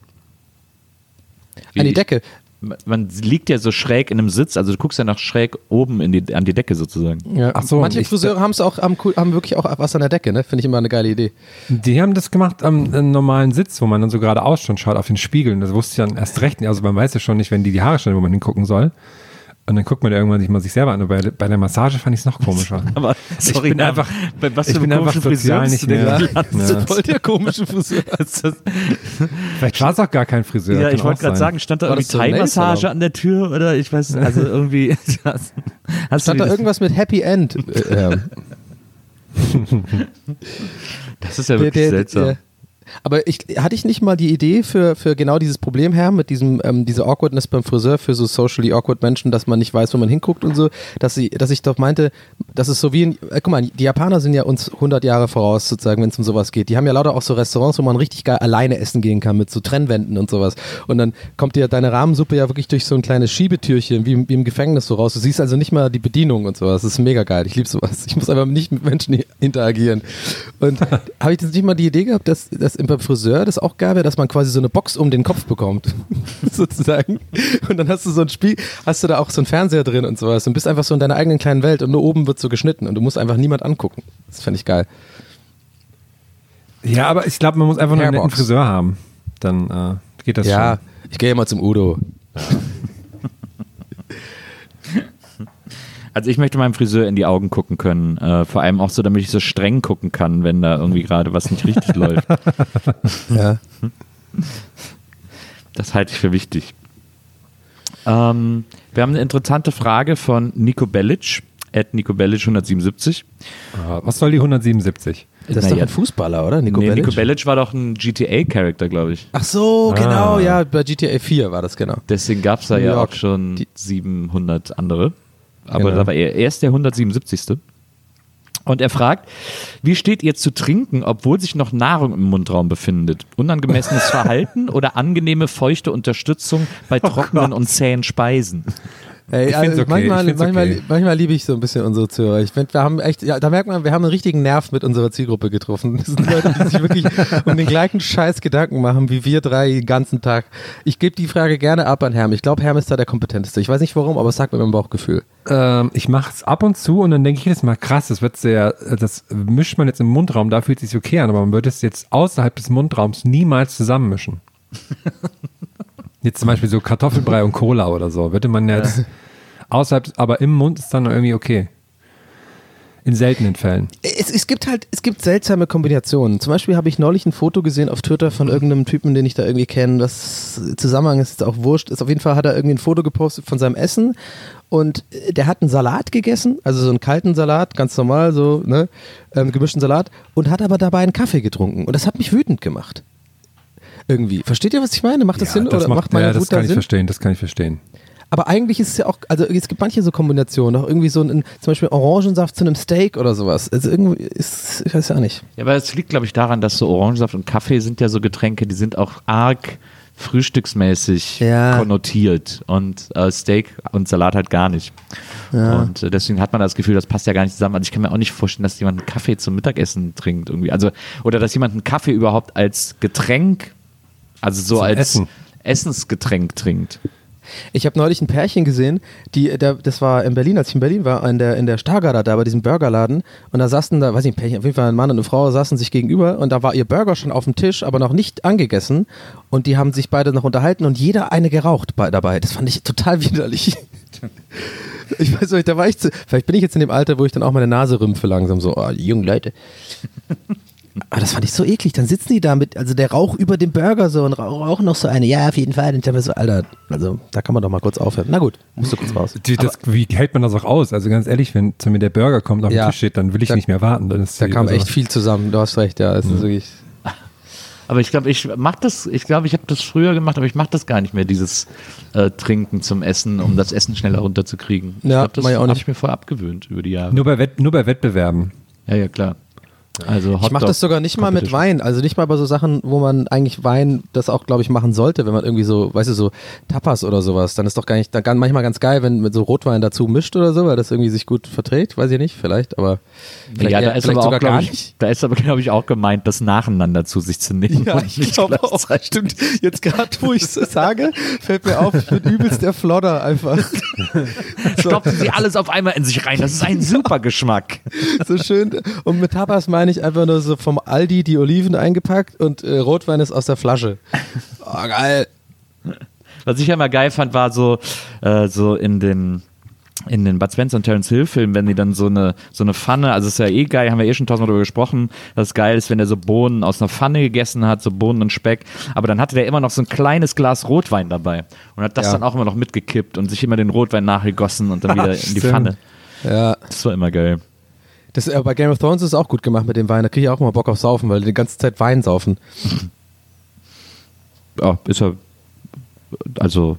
An die Decke.
Man liegt ja so schräg in einem Sitz, also du guckst ja nach schräg oben in die, an die Decke sozusagen.
Ja.
Ach so,
Manche
ich-
Friseure haben es auch, haben, cool- haben wirklich auch was an der Decke, ne? Finde ich immer eine geile Idee.
Die haben das gemacht am äh, normalen Sitz, wo man dann so geradeaus schon schaut auf den Spiegeln. Das wusste ich dann erst recht nicht. Also man weiß ja schon nicht, wenn die die Haare schneiden, wo man hingucken soll. Und dann guckt man ja irgendwann sich mal sich selber an. Und bei, bei der Massage fand ich es noch komischer.
Aber sorry,
bin
Herm,
einfach-
bei was
ich
für
bin
einem
einfach
komischen Friseur
sozial
bist du
nicht
denn
mehr-
gelandet?
Ja.
Voll der komische Friseur.
Vielleicht war es auch gar kein Friseur.
Ja,
kann
ich
auch
wollte gerade
sein.
sagen, stand da
War
irgendwie
das so ein
Thai-Massage
Nail-Salon?
an der Tür oder ich weiß nicht, also irgendwie. Hast, hast
Stand
du
da
die-
irgendwas mit Happy End? Äh, ähm,
Das ist ja
der,
wirklich
der,
seltsam.
der, Aber ich, hatte ich nicht mal die Idee für, für genau dieses Problem her, mit diesem, ähm, diese Awkwardness beim Friseur für so socially awkward Menschen, dass man nicht weiß, wo man hinguckt und so, dass, sie, dass ich doch meinte, dass es so wie, in, äh, guck mal, die Japaner sind ja uns hundert Jahre voraus sozusagen, wenn es um sowas geht. Die haben ja lauter auch so Restaurants, wo man richtig geil alleine essen gehen kann mit so Trennwänden und sowas. Und dann kommt dir deine Rahmensuppe ja wirklich durch so ein kleines Schiebetürchen, wie, wie im Gefängnis so raus. Du siehst also nicht mal die Bedienung und sowas. Das ist mega geil. Ich liebe sowas. Ich muss einfach nicht mit Menschen interagieren. Und habe ich jetzt nicht mal die Idee gehabt, dass, dass beim Friseur das auch geil wäre, dass man quasi so eine Box um den Kopf bekommt, sozusagen. Und dann hast du so ein Spiel, hast du da auch so einen Fernseher drin und sowas und bist einfach so in deiner eigenen kleinen Welt und nur oben wird so geschnitten und du musst einfach niemand angucken. Das fände ich geil.
Ja, aber ich glaube, man muss einfach nur einen netten
Hairbox.
Friseur haben. Dann äh, geht das
Ja,
schon.
ich gehe ja mal zum Udo.
Also ich möchte meinem Friseur in die Augen gucken können. Äh, vor allem auch so, damit ich so streng gucken kann, wenn da irgendwie gerade was nicht richtig läuft.
Ja.
Das halte ich für wichtig. Ähm, wir haben eine interessante Frage von Nico Bellic, at Nico Bellic hundertsiebenundsiebzig.
Ah, was soll die hundertsiebenundsiebzig?
Das ist
Naja,
doch ein Fußballer, oder? Nico
nee,
Bellic?
Nico Bellic war doch ein G T A-Charakter, glaube ich.
Ach so, genau,
Ah.
ja, bei G T A vier war das, genau.
Deswegen gab es da
New
ja
York.
auch schon
Die-
siebenhundert andere. Aber
Genau.
da war er erst der hundertsiebenundsiebzigste. Und er fragt, wie steht ihr zu trinken, obwohl sich noch Nahrung im Mundraum befindet? Unangemessenes Verhalten oder angenehme, feuchte Unterstützung bei trockenen und zähen Speisen?
Ey,
Ich find's
also
okay,
manchmal,
ich find's
manchmal,
okay.
manchmal liebe ich so ein bisschen unsere Zuhörer. Ich finde, wir haben echt, ja, da merkt man, wir haben einen richtigen Nerv mit unserer Zielgruppe getroffen. Das sind Leute, die sich wirklich um den gleichen Scheiß Gedanken machen, wie wir drei den ganzen Tag. Ich gebe die Frage gerne ab an Herm. Ich glaube, Herm ist da der Kompetenteste. Ich weiß nicht warum, aber es sagt mir mein Bauchgefühl.
Ähm, ich mache es ab und zu und dann denke ich jedes Mal, krass, das wird sehr, das mischt man jetzt im Mundraum, da fühlt es sich okay an, aber man würde es jetzt außerhalb des Mundraums niemals zusammenmischen. Jetzt zum Beispiel so Kartoffelbrei und Cola oder so, würde man jetzt außerhalb, aber im Mund ist dann irgendwie okay. In seltenen Fällen.
Es, es gibt halt, es gibt seltsame Kombinationen. Zum Beispiel habe ich neulich ein Foto gesehen auf Twitter von irgendeinem Typen, den ich da irgendwie kenne. Das Zusammenhang ist jetzt auch wurscht. Ist auf jeden Fall hat er irgendwie ein Foto gepostet von seinem Essen und der hat einen Salat gegessen, also so einen kalten Salat, ganz normal, so, ne, ähm, gemischten Salat und hat aber dabei einen Kaffee getrunken und das hat mich wütend gemacht. Irgendwie. Versteht ihr, was ich meine? Macht das
Ja,
Sinn
das
oder macht meine
ja, das
Wut da
kann ich
Sinn?
verstehen, das kann ich verstehen.
Aber eigentlich ist es ja auch, also es gibt manche so Kombinationen, auch irgendwie so ein, zum Beispiel Orangensaft zu einem Steak oder sowas. Also irgendwie ist, ich weiß ja nicht.
Ja, aber es liegt, glaube ich, daran, dass so Orangensaft und Kaffee sind ja so Getränke, die sind auch arg frühstücksmäßig
Ja.
konnotiert und äh, Steak und Salat halt gar nicht.
Ja.
Und äh, deswegen hat man das Gefühl, das passt ja gar nicht zusammen. Also ich kann mir auch nicht vorstellen, dass jemand einen Kaffee zum Mittagessen trinkt irgendwie. Also, oder dass jemand einen Kaffee überhaupt als Getränk, also so
Zum
als
Essen.
Essensgetränk trinkt.
Ich habe neulich ein Pärchen gesehen, die, der, das war in Berlin, als ich in Berlin war, in der, in der Stargarder, da bei diesem Burgerladen. Und da saßen da, weiß nicht, ein Pärchen, auf jeden Fall ein Mann und eine Frau saßen sich gegenüber und da war ihr Burger schon auf dem Tisch, aber noch nicht angegessen. Und die haben sich beide noch unterhalten und jeder eine geraucht bei, dabei. Das fand ich total widerlich. Ich weiß nicht, da war ich zu, vielleicht bin ich jetzt in dem Alter, wo ich dann auch meine Nase rümpfe langsam so, oh, die jungen Leute. Aber das fand ich so eklig. Dann sitzen die da mit, also der Rauch über dem Burger so und rauch- rauchen noch so eine. Ja, auf jeden Fall. Und ich dachte mir so, Alter, also da kann man doch mal kurz aufhören. Na gut, musst du kurz raus.
Die, das, wie hält man das auch aus? Also ganz ehrlich, wenn zu mir der Burger kommt, auf dem
Ja.
Tisch steht, dann will ich
Da-
nicht mehr warten. Dann ist
Da
die-
kam
also-
echt viel zusammen. Du hast recht, ja. Es ist wirklich.
Aber ich glaube, ich mach das, ich glaube, ich habe das früher gemacht, aber ich mache das gar nicht mehr, dieses äh, Trinken zum Essen, um das Essen schneller runterzukriegen. Ich
Ja,
glaube, das
mach ich auch
habe
nicht.
ich mir vorher abgewöhnt über die Jahre.
Nur bei, Wett, nur bei Wettbewerben.
Ja, ja, klar. Also
Ich mache
Hotdog
das sogar nicht mal mit
Competition.
Wein. Also nicht mal bei so Sachen, wo man eigentlich Wein das auch, glaube ich, machen sollte, wenn man irgendwie so, weißt du, so Tapas oder sowas. Dann ist doch gar nicht, dann manchmal ganz geil, wenn mit so Rotwein dazu mischt oder so, weil das irgendwie sich gut verträgt. Weiß ich nicht, vielleicht, aber vielleicht,
Ja, da
eher,
ist
vielleicht
aber
sogar
auch, glaube
gar
ich,
nicht.
da ist aber, glaube ich, auch gemeint, das nacheinander zu sich zu nehmen.
Ja,
und
ich
nicht
glaube auch.
gleichzeitig.
Stimmt. Jetzt gerade, wo ich es sage, fällt mir auf, ich bin übelst der Flodder einfach. So,
Stopfen Sie alles auf einmal in sich rein. Das ist ein super Geschmack.
so schön. Und mit Tapas meine ich einfach nur so vom Aldi die Oliven eingepackt und äh, Rotwein ist aus der Flasche. Oh, geil.
Was ich ja immer geil fand, war so, äh, so in den in den Bud Spencer und Terence Hill Filmen, wenn die dann so eine so eine Pfanne, also ist ja eh geil, haben wir eh schon tausendmal darüber gesprochen, dass es geil ist, wenn er so Bohnen aus einer Pfanne gegessen hat, so Bohnen und Speck, aber dann hatte der immer noch so ein kleines Glas Rotwein dabei und hat das
Ja.
dann auch immer noch mitgekippt und sich immer den Rotwein nachgegossen und dann wieder in die
Stimmt.
Pfanne.
Ja.
Das war immer geil.
Das, äh, bei Game of Thrones ist es auch gut gemacht mit dem Wein. Da kriege ich auch mal Bock auf Saufen, weil die die ganze Zeit Wein saufen.
Ja, ist ja, also...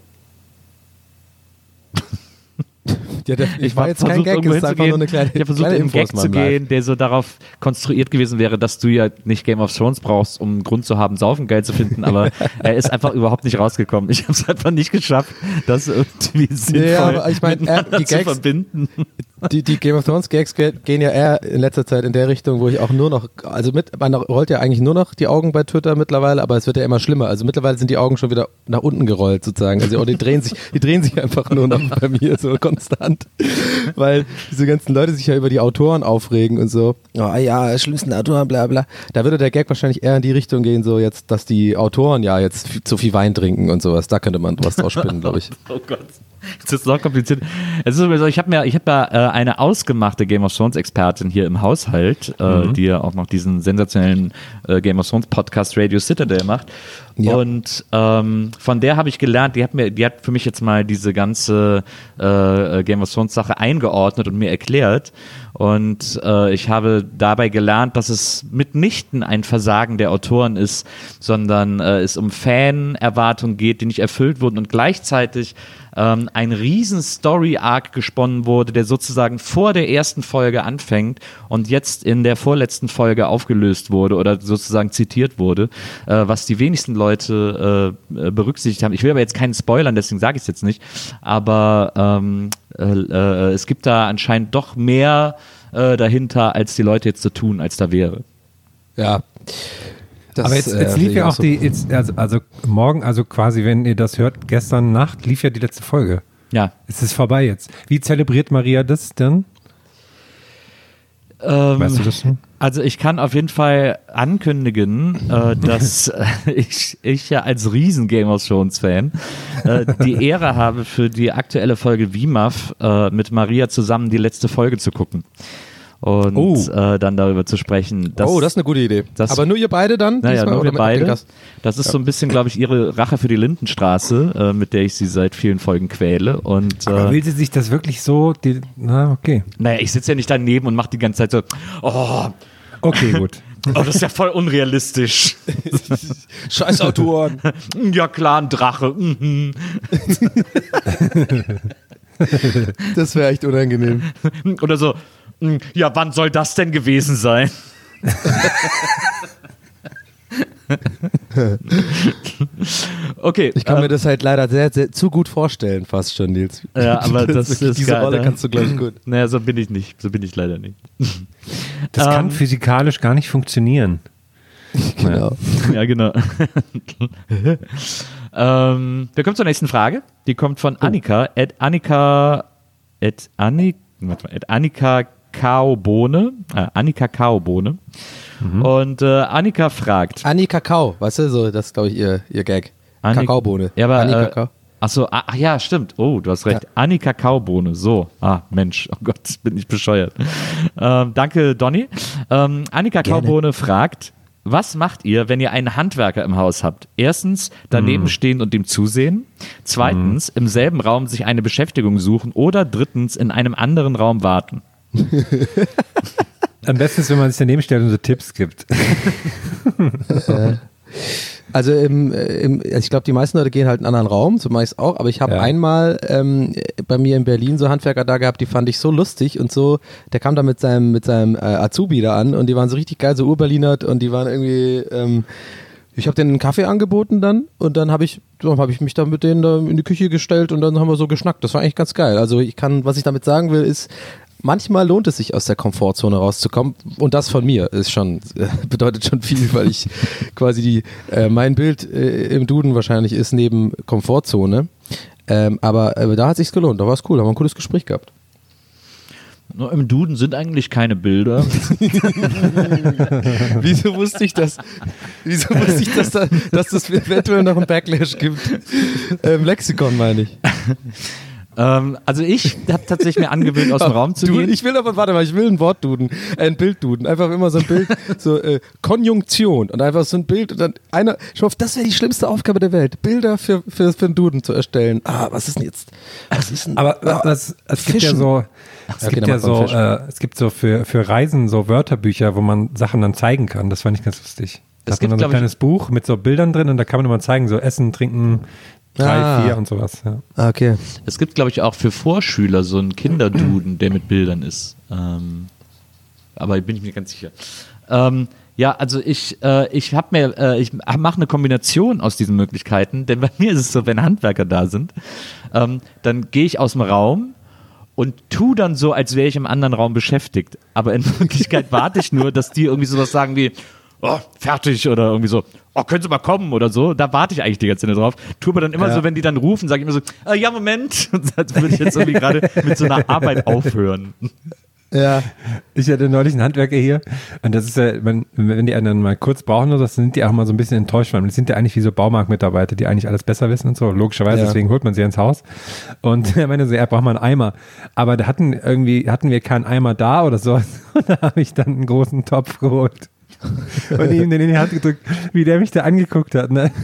Ja, der, ich
Ich
war
habe
jetzt kein
versucht,
Gag,
irgendwo
es ist einfach nur eine kleine,
Ich habe versucht,
kleine
in einen
Infos
Gag zu
mal live.
gehen, der so darauf konstruiert gewesen wäre, dass du ja nicht Game of Thrones brauchst, um einen Grund zu haben, Saufen geil zu finden, aber er ist einfach überhaupt nicht rausgekommen. Ich habe es einfach nicht geschafft, das irgendwie sinnvoll
Ja, aber ich meine, er- die
zu
Gags-
verbinden.
Die, die Game of Thrones Gags ge- gehen ja eher in letzter Zeit in der Richtung, wo ich auch nur noch, also mit, man rollt ja eigentlich nur noch die Augen bei Twitter mittlerweile, aber es wird ja immer schlimmer. Also mittlerweile sind die Augen schon wieder nach unten gerollt sozusagen. Also oh, die drehen sich, die drehen sich einfach nur noch bei mir so konstant, weil diese ganzen Leute sich ja über die Autoren aufregen und so. Oh ja, schlimmsten Autoren, bla bla. Da würde der Gag wahrscheinlich eher in die Richtung gehen, so jetzt, dass die Autoren ja jetzt f- zu viel Wein trinken und sowas. Da könnte man was draus spinnen, glaube ich.
Oh Gott. Das ist so kompliziert. Es ist so, ich habe mir, ich habe ja äh, eine ausgemachte Game of Thrones Expertin hier im Haushalt, äh, die ja auch noch diesen sensationellen äh, Game of Thrones Podcast Radio Citadel macht.
Ja.
Und ähm, von der habe ich gelernt, die hat mir, die hat für mich jetzt mal diese ganze äh, Game of Thrones Sache eingeordnet und mir erklärt. Und äh, ich habe dabei gelernt, dass es mitnichten ein Versagen der Autoren ist, sondern äh, es um Fan-Erwartungen geht, die nicht erfüllt wurden und gleichzeitig ähm, ein riesen Story-Arc gesponnen wurde, der sozusagen vor der ersten Folge anfängt und jetzt in der vorletzten Folge aufgelöst wurde oder sozusagen zitiert wurde, äh, was die wenigsten Leute äh, berücksichtigt haben. Ich will aber jetzt keinen spoilern, deswegen sage ich es jetzt nicht, aber ähm, äh, äh, es gibt da anscheinend doch mehr äh, dahinter, als die Leute jetzt so tun, als da wäre.
Ja. Das,
Aber jetzt,
äh,
jetzt
sehe
lief
ich
ja auch
so.
die, jetzt, also, also morgen, also quasi, wenn ihr das hört, gestern Nacht lief ja die letzte Folge.
Ja.
Es ist vorbei jetzt. Wie zelebriert Maria das denn?
Ähm,
Weißt du das schon?
Also ich kann auf jeden Fall ankündigen, äh, dass äh, ich, ich ja als riesen Game of Thrones Fan äh, die Ehre habe, für die aktuelle Folge W M A F äh, mit Maria zusammen die letzte Folge zu gucken. Und
Oh.
äh, dann darüber zu sprechen. Dass,
Oh, das ist eine gute Idee.
das-
Aber nur ihr beide dann?
Naja,
diesmal,
nur
oder
wir
mit den
beide.
Gast?
Das ist so ein bisschen, glaube ich, ihre Rache für die Lindenstraße, äh, mit der ich sie seit vielen Folgen quäle. Und
Aber
äh,
will sie sich das wirklich so, die, na, okay.
naja, ich sitze ja nicht daneben und mache die ganze Zeit so, oh,
Okay, gut.
oh, das ist ja voll unrealistisch.
Scheiß Autoren.
Ja klar, ein Drache. Mhm.
Das wäre echt unangenehm.
Oder so, "Mm, ja, wann soll das denn gewesen sein?" Okay.
Ich kann
ähm,
mir das halt leider sehr, sehr zu gut vorstellen, fast schon, Nils.
Ja, aber das
wirklich-
ist
diese
geil,
Rolle
ne?
kannst du, glaube ich, gut.
Naja, so bin ich nicht. So bin ich leider nicht.
Das
Ähm,
kann physikalisch gar nicht funktionieren.
Genau.
Ja, genau. ähm, wir kommen zur nächsten Frage. Die kommt von Annika. At Annika. At Annika. Warte mal. At Annika Kaobohne. Äh, Annika Kaobohne. Und äh, Annika fragt.
Anni Kakao, weißt du, so, das ist, glaube ich, ihr, ihr Gag.
Anni-
Kakaobohne.
Ja, aber,
Anni
äh,
Kakao.
Ach so, ah, ach ja, stimmt. Oh, du hast recht.
Ja.
Annika Kakaobohne. So. Ah, Mensch. Oh Gott, bin ich bescheuert. ähm, danke, Donny. Ähm, Annika Kakaobohne fragt, was macht ihr, wenn ihr einen Handwerker im Haus habt? Erstens, daneben stehen und ihm zusehen. Zweitens, im selben Raum sich eine Beschäftigung suchen. Oder drittens, in einem anderen Raum warten.
Am besten ist, wenn man sich daneben stellt und so Tipps gibt.
Also im, äh, im, also ich glaube, die meisten Leute gehen halt in einen anderen Raum, so mache ich es auch, aber ich habe
Ja.
einmal ähm, bei mir in Berlin so Handwerker da gehabt, die fand ich so lustig und so, der kam da mit seinem, mit seinem äh, Azubi da an und die waren so richtig geil, so Urberlinert und die waren irgendwie, ähm, ich habe denen einen Kaffee angeboten dann und dann habe ich, so habe ich mich dann mit denen da in die Küche gestellt und dann haben wir so geschnackt, das war eigentlich ganz geil. Also ich kann, was ich damit sagen will, ist, manchmal lohnt es sich, aus der Komfortzone rauszukommen und das von mir ist schon, äh, bedeutet schon viel, weil ich quasi die, äh, mein Bild äh, im Duden wahrscheinlich ist neben Komfortzone, ähm, aber äh, da hat sich's gelohnt, da war es cool, haben wir ein cooles Gespräch gehabt.
Nur Im Duden sind eigentlich keine Bilder.
Wieso wusste ich das? Wieso wusste ich, dass, da, dass es eventuell noch einen Backlash gibt? Ähm, Lexikon meine ich.
ähm, also ich habe tatsächlich mir angewöhnt, aus dem Raum zu
du,
gehen.
Ich will aber, warte mal, ich will ein Wortduden, äh, ein Bildduden. Einfach immer so ein Bild, so äh, Konjunktion und einfach so ein Bild und dann einer, schau auf, das wäre die schlimmste Aufgabe der Welt, Bilder für, für, für einen Duden zu erstellen. Ah, was ist denn jetzt? Was ist denn?
Aber
ah,
es, es gibt ja
Fischen.
so, Es
Okay,
gibt
dann
ja
macht man
so,
Fisch.
äh, es gibt so für, für Reisen so Wörterbücher, wo man Sachen dann zeigen kann. Das fand ich ganz lustig. Da
Es
hat man
gibt,
dann so ein
glaub ich-
kleines Buch mit so Bildern drin und da kann man immer zeigen, so Essen, Trinken, drei,
Ah.
vier und sowas. Ja.
Ah, okay.
Es gibt, glaube ich, auch für Vorschüler so einen Kinderduden, der mit Bildern ist. Ähm, aber bin ich mir ganz sicher. Ähm, ja, also ich, äh, ich habe mir, äh, ich mache eine Kombination aus diesen Möglichkeiten, denn bei mir ist es so, wenn Handwerker da sind, ähm, dann gehe ich aus dem Raum und tu dann so, als wäre ich im anderen Raum beschäftigt. Aber in Wirklichkeit warte ich nur, dass die irgendwie sowas sagen wie, oh, fertig oder irgendwie so, oh, können Sie mal kommen oder so. Da warte ich eigentlich die ganze Zeit drauf. Tue aber dann immer
Ja.
so, wenn die dann rufen, sage ich immer so, äh, ja, Moment. Als würde ich jetzt irgendwie gerade mit so einer Arbeit aufhören.
Ja.
Ich hatte neulich einen Handwerker hier und das ist ja, wenn, wenn die einen dann mal kurz brauchen oder so, sind die auch mal so ein bisschen enttäuscht, weil das sind ja eigentlich wie so Baumarktmitarbeiter, die eigentlich alles besser wissen und so, logischerweise,
Ja.
deswegen holt man sie ins Haus und er meinte so, er braucht mal einen Eimer, aber da hatten irgendwie, hatten wir keinen Eimer da oder so und da habe ich dann einen großen Topf geholt und ihm den in die Hand gedrückt, wie der mich da angeguckt hat, ne?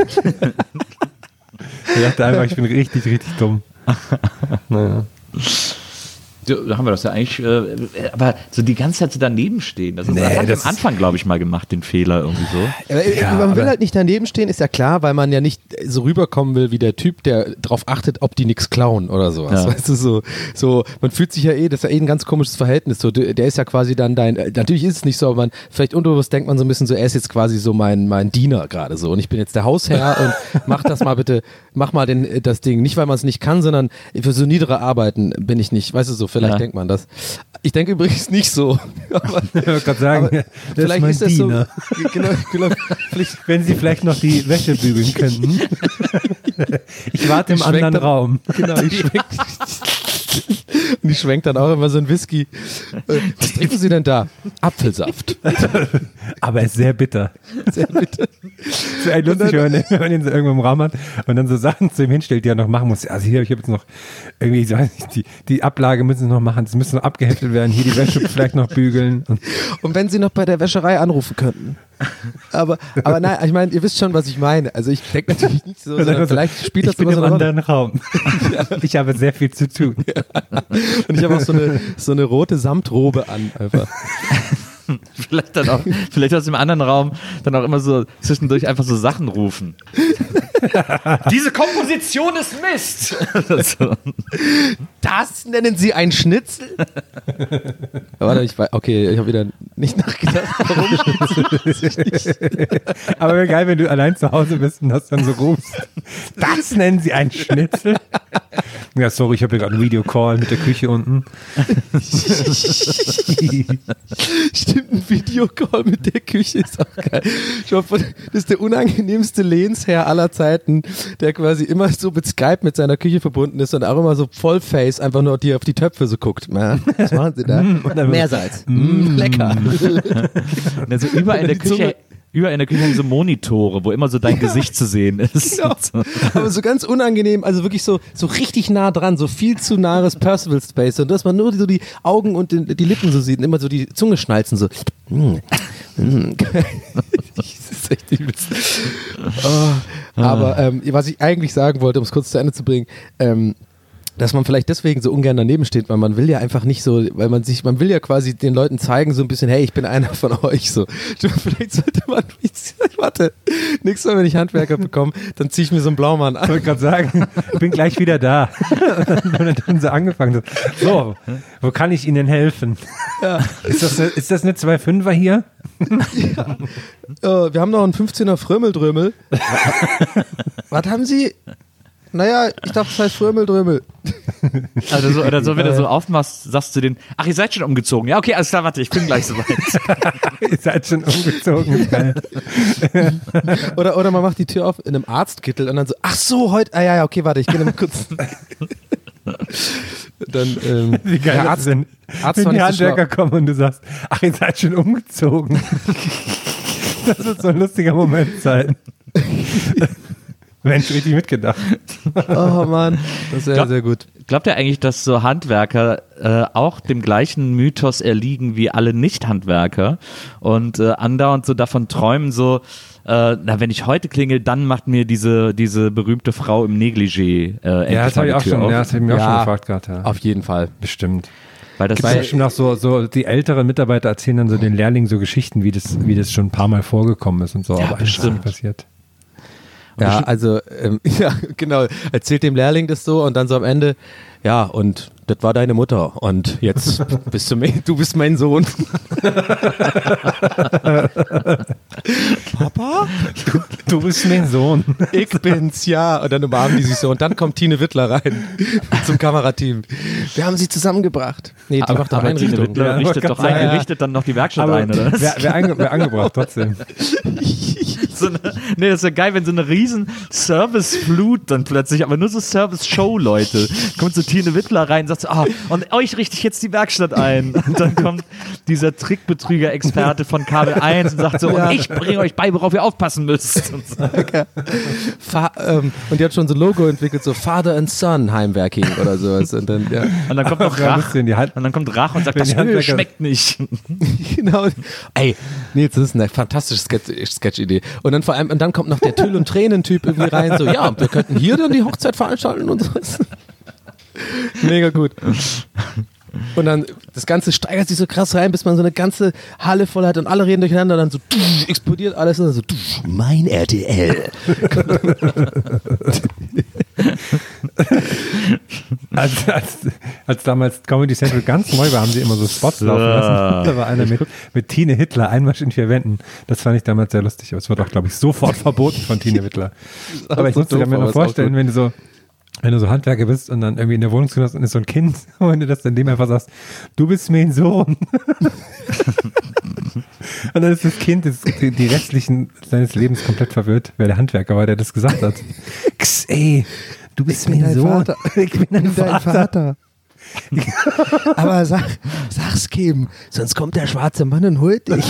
Ich dachte einfach, ich bin richtig, richtig dumm. Naja.
So, da haben wir das ja eigentlich, äh, aber so die ganze Zeit so daneben stehen. Das, ist,
Nee,
das haben wir
das
am Anfang, glaube ich, mal gemacht, den Fehler irgendwie so.
Aber, äh,
Ja,
man will
aber-
halt nicht daneben stehen, ist ja klar, weil man ja nicht so rüberkommen will wie der Typ, der drauf achtet, ob die nichts klauen oder sowas.
Ja.
Weißt du, so, so, man fühlt sich ja eh, das ist ja eh ein ganz komisches Verhältnis. So, der der ist ja quasi dann dein, äh, natürlich ist es nicht so, aber man, vielleicht unterbewusst denkt man so ein bisschen so, er ist jetzt quasi so mein, mein Diener gerade so und ich bin jetzt der Hausherr und mach das mal bitte, mach mal den, äh, das Ding. Nicht, weil man es nicht kann, sondern für so niedere Arbeiten bin ich nicht, weißt du so, vielleicht
Ja.
denkt man das. Ich denke übrigens nicht so. Aber,
Ich wollte gerade sagen,
aber
das
vielleicht
mein
ist das
Diener.
so, genau, genau, vielleicht,
Wenn Sie vielleicht noch die Wäsche bügeln könnten. Ich warte im
Die schwenkt
anderen
dann-
Raum.
Genau, die schwenkt. Und die schwenkt dann auch immer so ein Whisky. Äh, Was trinken Sie denn da? Apfelsaft.
Aber er ist sehr bitter.
Sehr bitte.
Das ist eigentlich lustig, wenn man, wenn man ihn so irgendwo im Raum hat und dann so Sachen zu ihm hinstellt, die er noch machen muss. Also hier, ich habe jetzt noch irgendwie, ich weiß nicht, die, die Ablage müssen sie noch machen, das müssen noch abgeheftet werden, hier die Wäsche vielleicht noch bügeln. Und
Und wenn Sie noch bei der Wäscherei anrufen könnten. Aber, aber nein, ich meine, ihr wisst schon, was ich meine. Also ich denke natürlich nicht so, sondern vielleicht spielt das
ich bin
immer
im
so eine Rolle.
anderen Raum. Ich habe sehr viel zu tun.
Und ich habe auch so eine, so eine rote Samtrobe an. Einfach.
Vielleicht dann auch, vielleicht aus dem anderen Raum dann auch immer so zwischendurch einfach so Sachen rufen. Diese Komposition ist Mist! so.
Das nennen Sie ein Schnitzel? Warte, ich weiß, okay, ich habe wieder nicht nachgedacht, warum Schnitzel.
Aber wäre geil, wenn du allein zu Hause bist und das dann so rufst. Das nennen sie einen Schnitzel? Ja, sorry, ich habe hier gerade einen Videocall mit der Küche unten.
Stimmt, ein Videocall mit der Küche ist auch geil. Schau, das ist der unangenehmste Lehnsherr aller Zeiten, der quasi immer so mit Skype mit seiner Küche verbunden ist und auch immer so Vollface einfach nur die auf die Töpfe so guckt. Na, was machen Sie da? Meersalz. Mm, lecker.
Also überall in der
Die Zunge-
Küche, überall in der Küche haben so Monitore, wo immer so dein Gesicht zu sehen ist.
Genau.
So.
Aber so ganz unangenehm, also wirklich so, so richtig nah dran, so viel zu nahes Percival Space und dass man nur so die Augen und die, die Lippen so sieht und immer so die Zunge schnalzen so. Mm, mm. Das ist echt übelst. Oh, aber ähm, was ich eigentlich sagen wollte, um es kurz zu Ende zu bringen, ähm, dass man vielleicht deswegen so ungern daneben steht, weil man will ja einfach nicht so, weil man sich, man will ja quasi den Leuten zeigen, so ein bisschen, hey, ich bin einer von euch, so. Vielleicht sollte man, warte, nächstes Mal, wenn ich Handwerker bekomme, dann ziehe ich mir so einen Blaumann
Ich
an.
wollte gerade sagen, ich bin gleich wieder da. Und dann, und dann so angefangen. So, so, wo kann ich Ihnen helfen? Ist, das eine, ist das eine zwei Fünfer hier?
Äh, wir haben noch einen fünfzehner Frömeldrömel. Was haben Sie? Naja, ich dachte, das heißt Frömeldrömel.
Also so, oder so, wenn du so aufmachst, sagst du den, ach, ihr seid schon umgezogen. Ja, okay, alles klar, warte, ich bin gleich soweit.
Ihr seid schon umgezogen. Geil.
Oder, oder man macht die Tür auf in einem Arztkittel und dann so, ach so, heute, ah ja, ja, okay, warte, ich gehe mal kurz. Dann, ähm,
Wie geil
ja,
das
Arzt,
ist, wenn,
Arzt
wenn
war
die
nicht so
Handwerker kommen und du sagst, ach, ihr seid schon umgezogen. Das wird so ein lustiger Moment sein. Mensch, richtig mitgedacht.
Oh Mann, das ist sehr,
Glaub-
sehr gut.
Glaubt ihr eigentlich, dass so Handwerker äh, auch dem gleichen Mythos erliegen wie alle Nicht-Handwerker und äh, andauernd so davon träumen, so, äh, na, wenn ich heute klingel, dann macht mir diese, diese berühmte Frau im Negligé äh, endlich
Ja, das
mal
habe ich
die
auch
Tür
schon,
auf.
ja, das hab ich mir auch
Ja.
schon gefragt gerade. Ja.
Auf jeden Fall.
Bestimmt.
Weil das
Gibt es bestimmt auch so, so, die älteren Mitarbeiter erzählen dann so den Lehrlingen so Geschichten, wie das, wie das schon ein paar Mal vorgekommen ist und so,
Ja,
aber eigentlich ist
bestimmt.
nicht passiert.
Ja, also, ähm, ja, genau. Erzählt dem Lehrling das so und dann so am Ende, ja, und das war deine Mutter und jetzt bist du, mein, du bist mein Sohn. Papa?
Du bist mein Sohn.
Ich bin's, ja. Und dann umarmen die sich so und dann kommt Tine Wittler rein zum Kamerateam. Wir haben sie zusammengebracht. Nee, die
aber,
macht doch
aber Tine
Einrichtung.
Wittler
Ja,
richtet
wollte
doch
grad
ein,
sagen,
die
ja.
richtet dann noch die Werkstatt
Aber
ein, oder was?
wer, wer, ange, wer angebracht, trotzdem.
So eine, nee, das ist ja geil, wenn so eine riesen Service-Flut dann plötzlich, aber nur so Service-Show-Leute, kommt so Tine Wittler rein und sagt so, ah, und euch richte ich jetzt die Werkstatt ein. Und dann kommt dieser Trickbetrüger-Experte von Kabel eins und sagt so, und ich bringe euch bei, worauf ihr aufpassen müsst. Und, so.
Fa ähm, und die hat schon so ein Logo entwickelt, so Father and Son Heimwerking oder sowas. Und dann, ja.
und dann kommt noch
Ja,
Rach.
lustig, die Hand-
Und dann kommt Rach und sagt,
Wenn
das
die
Öl
Handwerker-
schmeckt nicht.
Genau. Ey, Nils, das ist eine fantastische Sketch- Sketch-Idee. Und dann vor allem, und dann kommt noch der Tüll- und Tränen-Typ irgendwie rein, so, ja, wir könnten hier dann die Hochzeit veranstalten und so. Mega gut. Und dann, das Ganze steigert sich so krass rein, bis man so eine ganze Halle voll hat und alle reden durcheinander und dann so tusch, explodiert alles und dann so tusch, mein R T L.
Als, als, als damals Comedy Central ganz neu war, haben sie immer so Spots laufen lassen. Da war einer mit, mit Tine Hitler, Einmarsch in vier Wänden. Das fand ich damals sehr lustig, aber es wird auch, glaube ich, sofort verboten von Tine Hitler. Aber ich
so
muss dir
doof,
mir
aber
noch
ist auch
vorstellen,
gut.
wenn du so wenn du so Handwerker bist und dann irgendwie in der Wohnung hast und ist so ein Kind, und wenn du das dann dem einfach sagst, du bist mein Sohn. Und dann ist das Kind das, die, die restlichen seines Lebens komplett verwirrt, wer der Handwerker war, der das gesagt hat. X, ey, du bist mein
dein
Sohn.
Vater.
Ich bin dein Vater.
Aber sag, sag's Kim, sonst kommt der schwarze Mann und holt dich.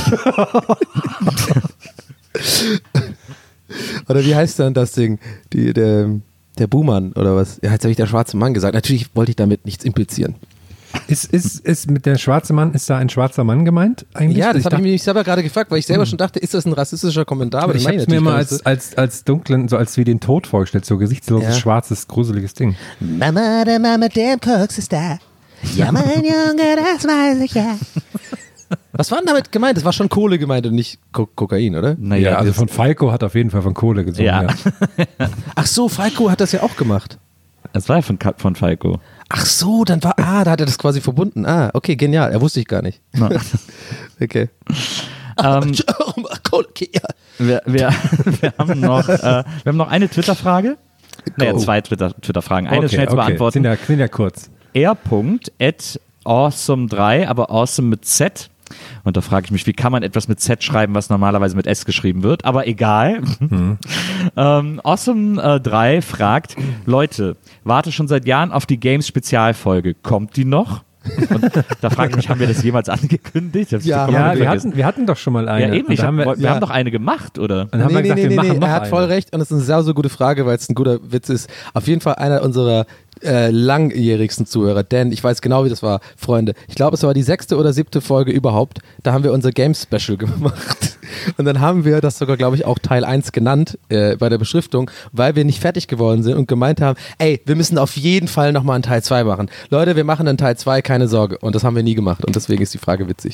Oder wie heißt dann das Ding? Die, der, der Buhmann oder was? Ja, jetzt habe ich der schwarze Mann gesagt. Natürlich wollte ich damit nichts implizieren.
Ist, ist, ist mit der schwarze Mann, ist da ein schwarzer Mann gemeint eigentlich?
Ja, das habe ich
dachte,
mich selber gerade gefragt, weil ich selber schon dachte, ist das ein rassistischer Kommentar? Aber
ich
meine
habe es mir
natürlich
immer
gar nicht
als, als, als dunklen, so als wie den Tod vorgestellt, so gesichtsloses,
Ja.
schwarzes, gruseliges Ding.
Mama, der Mama, der Koks ist da. Ja, mein Junge, das weiß ich ja.
Was war denn damit gemeint? Das war schon Kohle gemeint und nicht Ko- Kokain, oder?
Naja,
Ja, also
das-
von Falco hat auf jeden Fall von Kohle gesungen.
Ja.
Ja.
Ach so, Falco hat das ja auch gemacht.
Das war ja von, Ka- von Falco.
Ach so, dann war, ah, da hat er das quasi verbunden. Ah, okay, genial. Er wusste ich gar nicht.
Na.
Okay.
ähm,
okay, ja.
wir, wir, wir, haben noch, äh, wir haben noch eine Twitter-Frage. Naja, zwei Twitter- Twitter-Fragen. Eine
Okay,
schnell zu
okay.
beantworten.
Sind ja, sind ja kurz.
r at awesome drei, aber awesome mit Z. Und da frage ich mich, wie kann man etwas mit Z schreiben, was normalerweise mit S geschrieben wird? Aber egal.
Mhm.
ähm, awesome drei fragt, Leute, warte schon seit Jahren auf die Games-Spezialfolge. Kommt die noch? Und da frage ich mich, haben wir das jemals angekündigt? Das
Ja.
komplett
Ja, wir
vergessen.
hatten, wir hatten doch schon mal eine.
ja, eben.
Und
Ich
da
hab,
haben
wir
wir,
wir
ja.
haben doch eine gemacht, oder?
dann haben wir gesagt, wir machen noch
er hat
eine.
voll recht und es ist eine sehr, sehr gute Frage, weil es ein guter Witz ist. Auf jeden Fall einer unserer äh, langjährigsten Zuhörer, denn ich weiß genau, wie das war, Freunde. Ich glaube, es war die sechste oder siebte Folge überhaupt. Da haben wir unser Games-Special gemacht. Und dann haben wir das sogar, glaube ich, auch Teil eins genannt äh, bei der Beschriftung, weil wir nicht fertig geworden sind und gemeint haben, ey, wir müssen auf jeden Fall nochmal einen Teil zwei machen. Leute, wir machen einen Teil zwei, keine Sorge. Und das haben wir nie gemacht und deswegen ist die Frage witzig.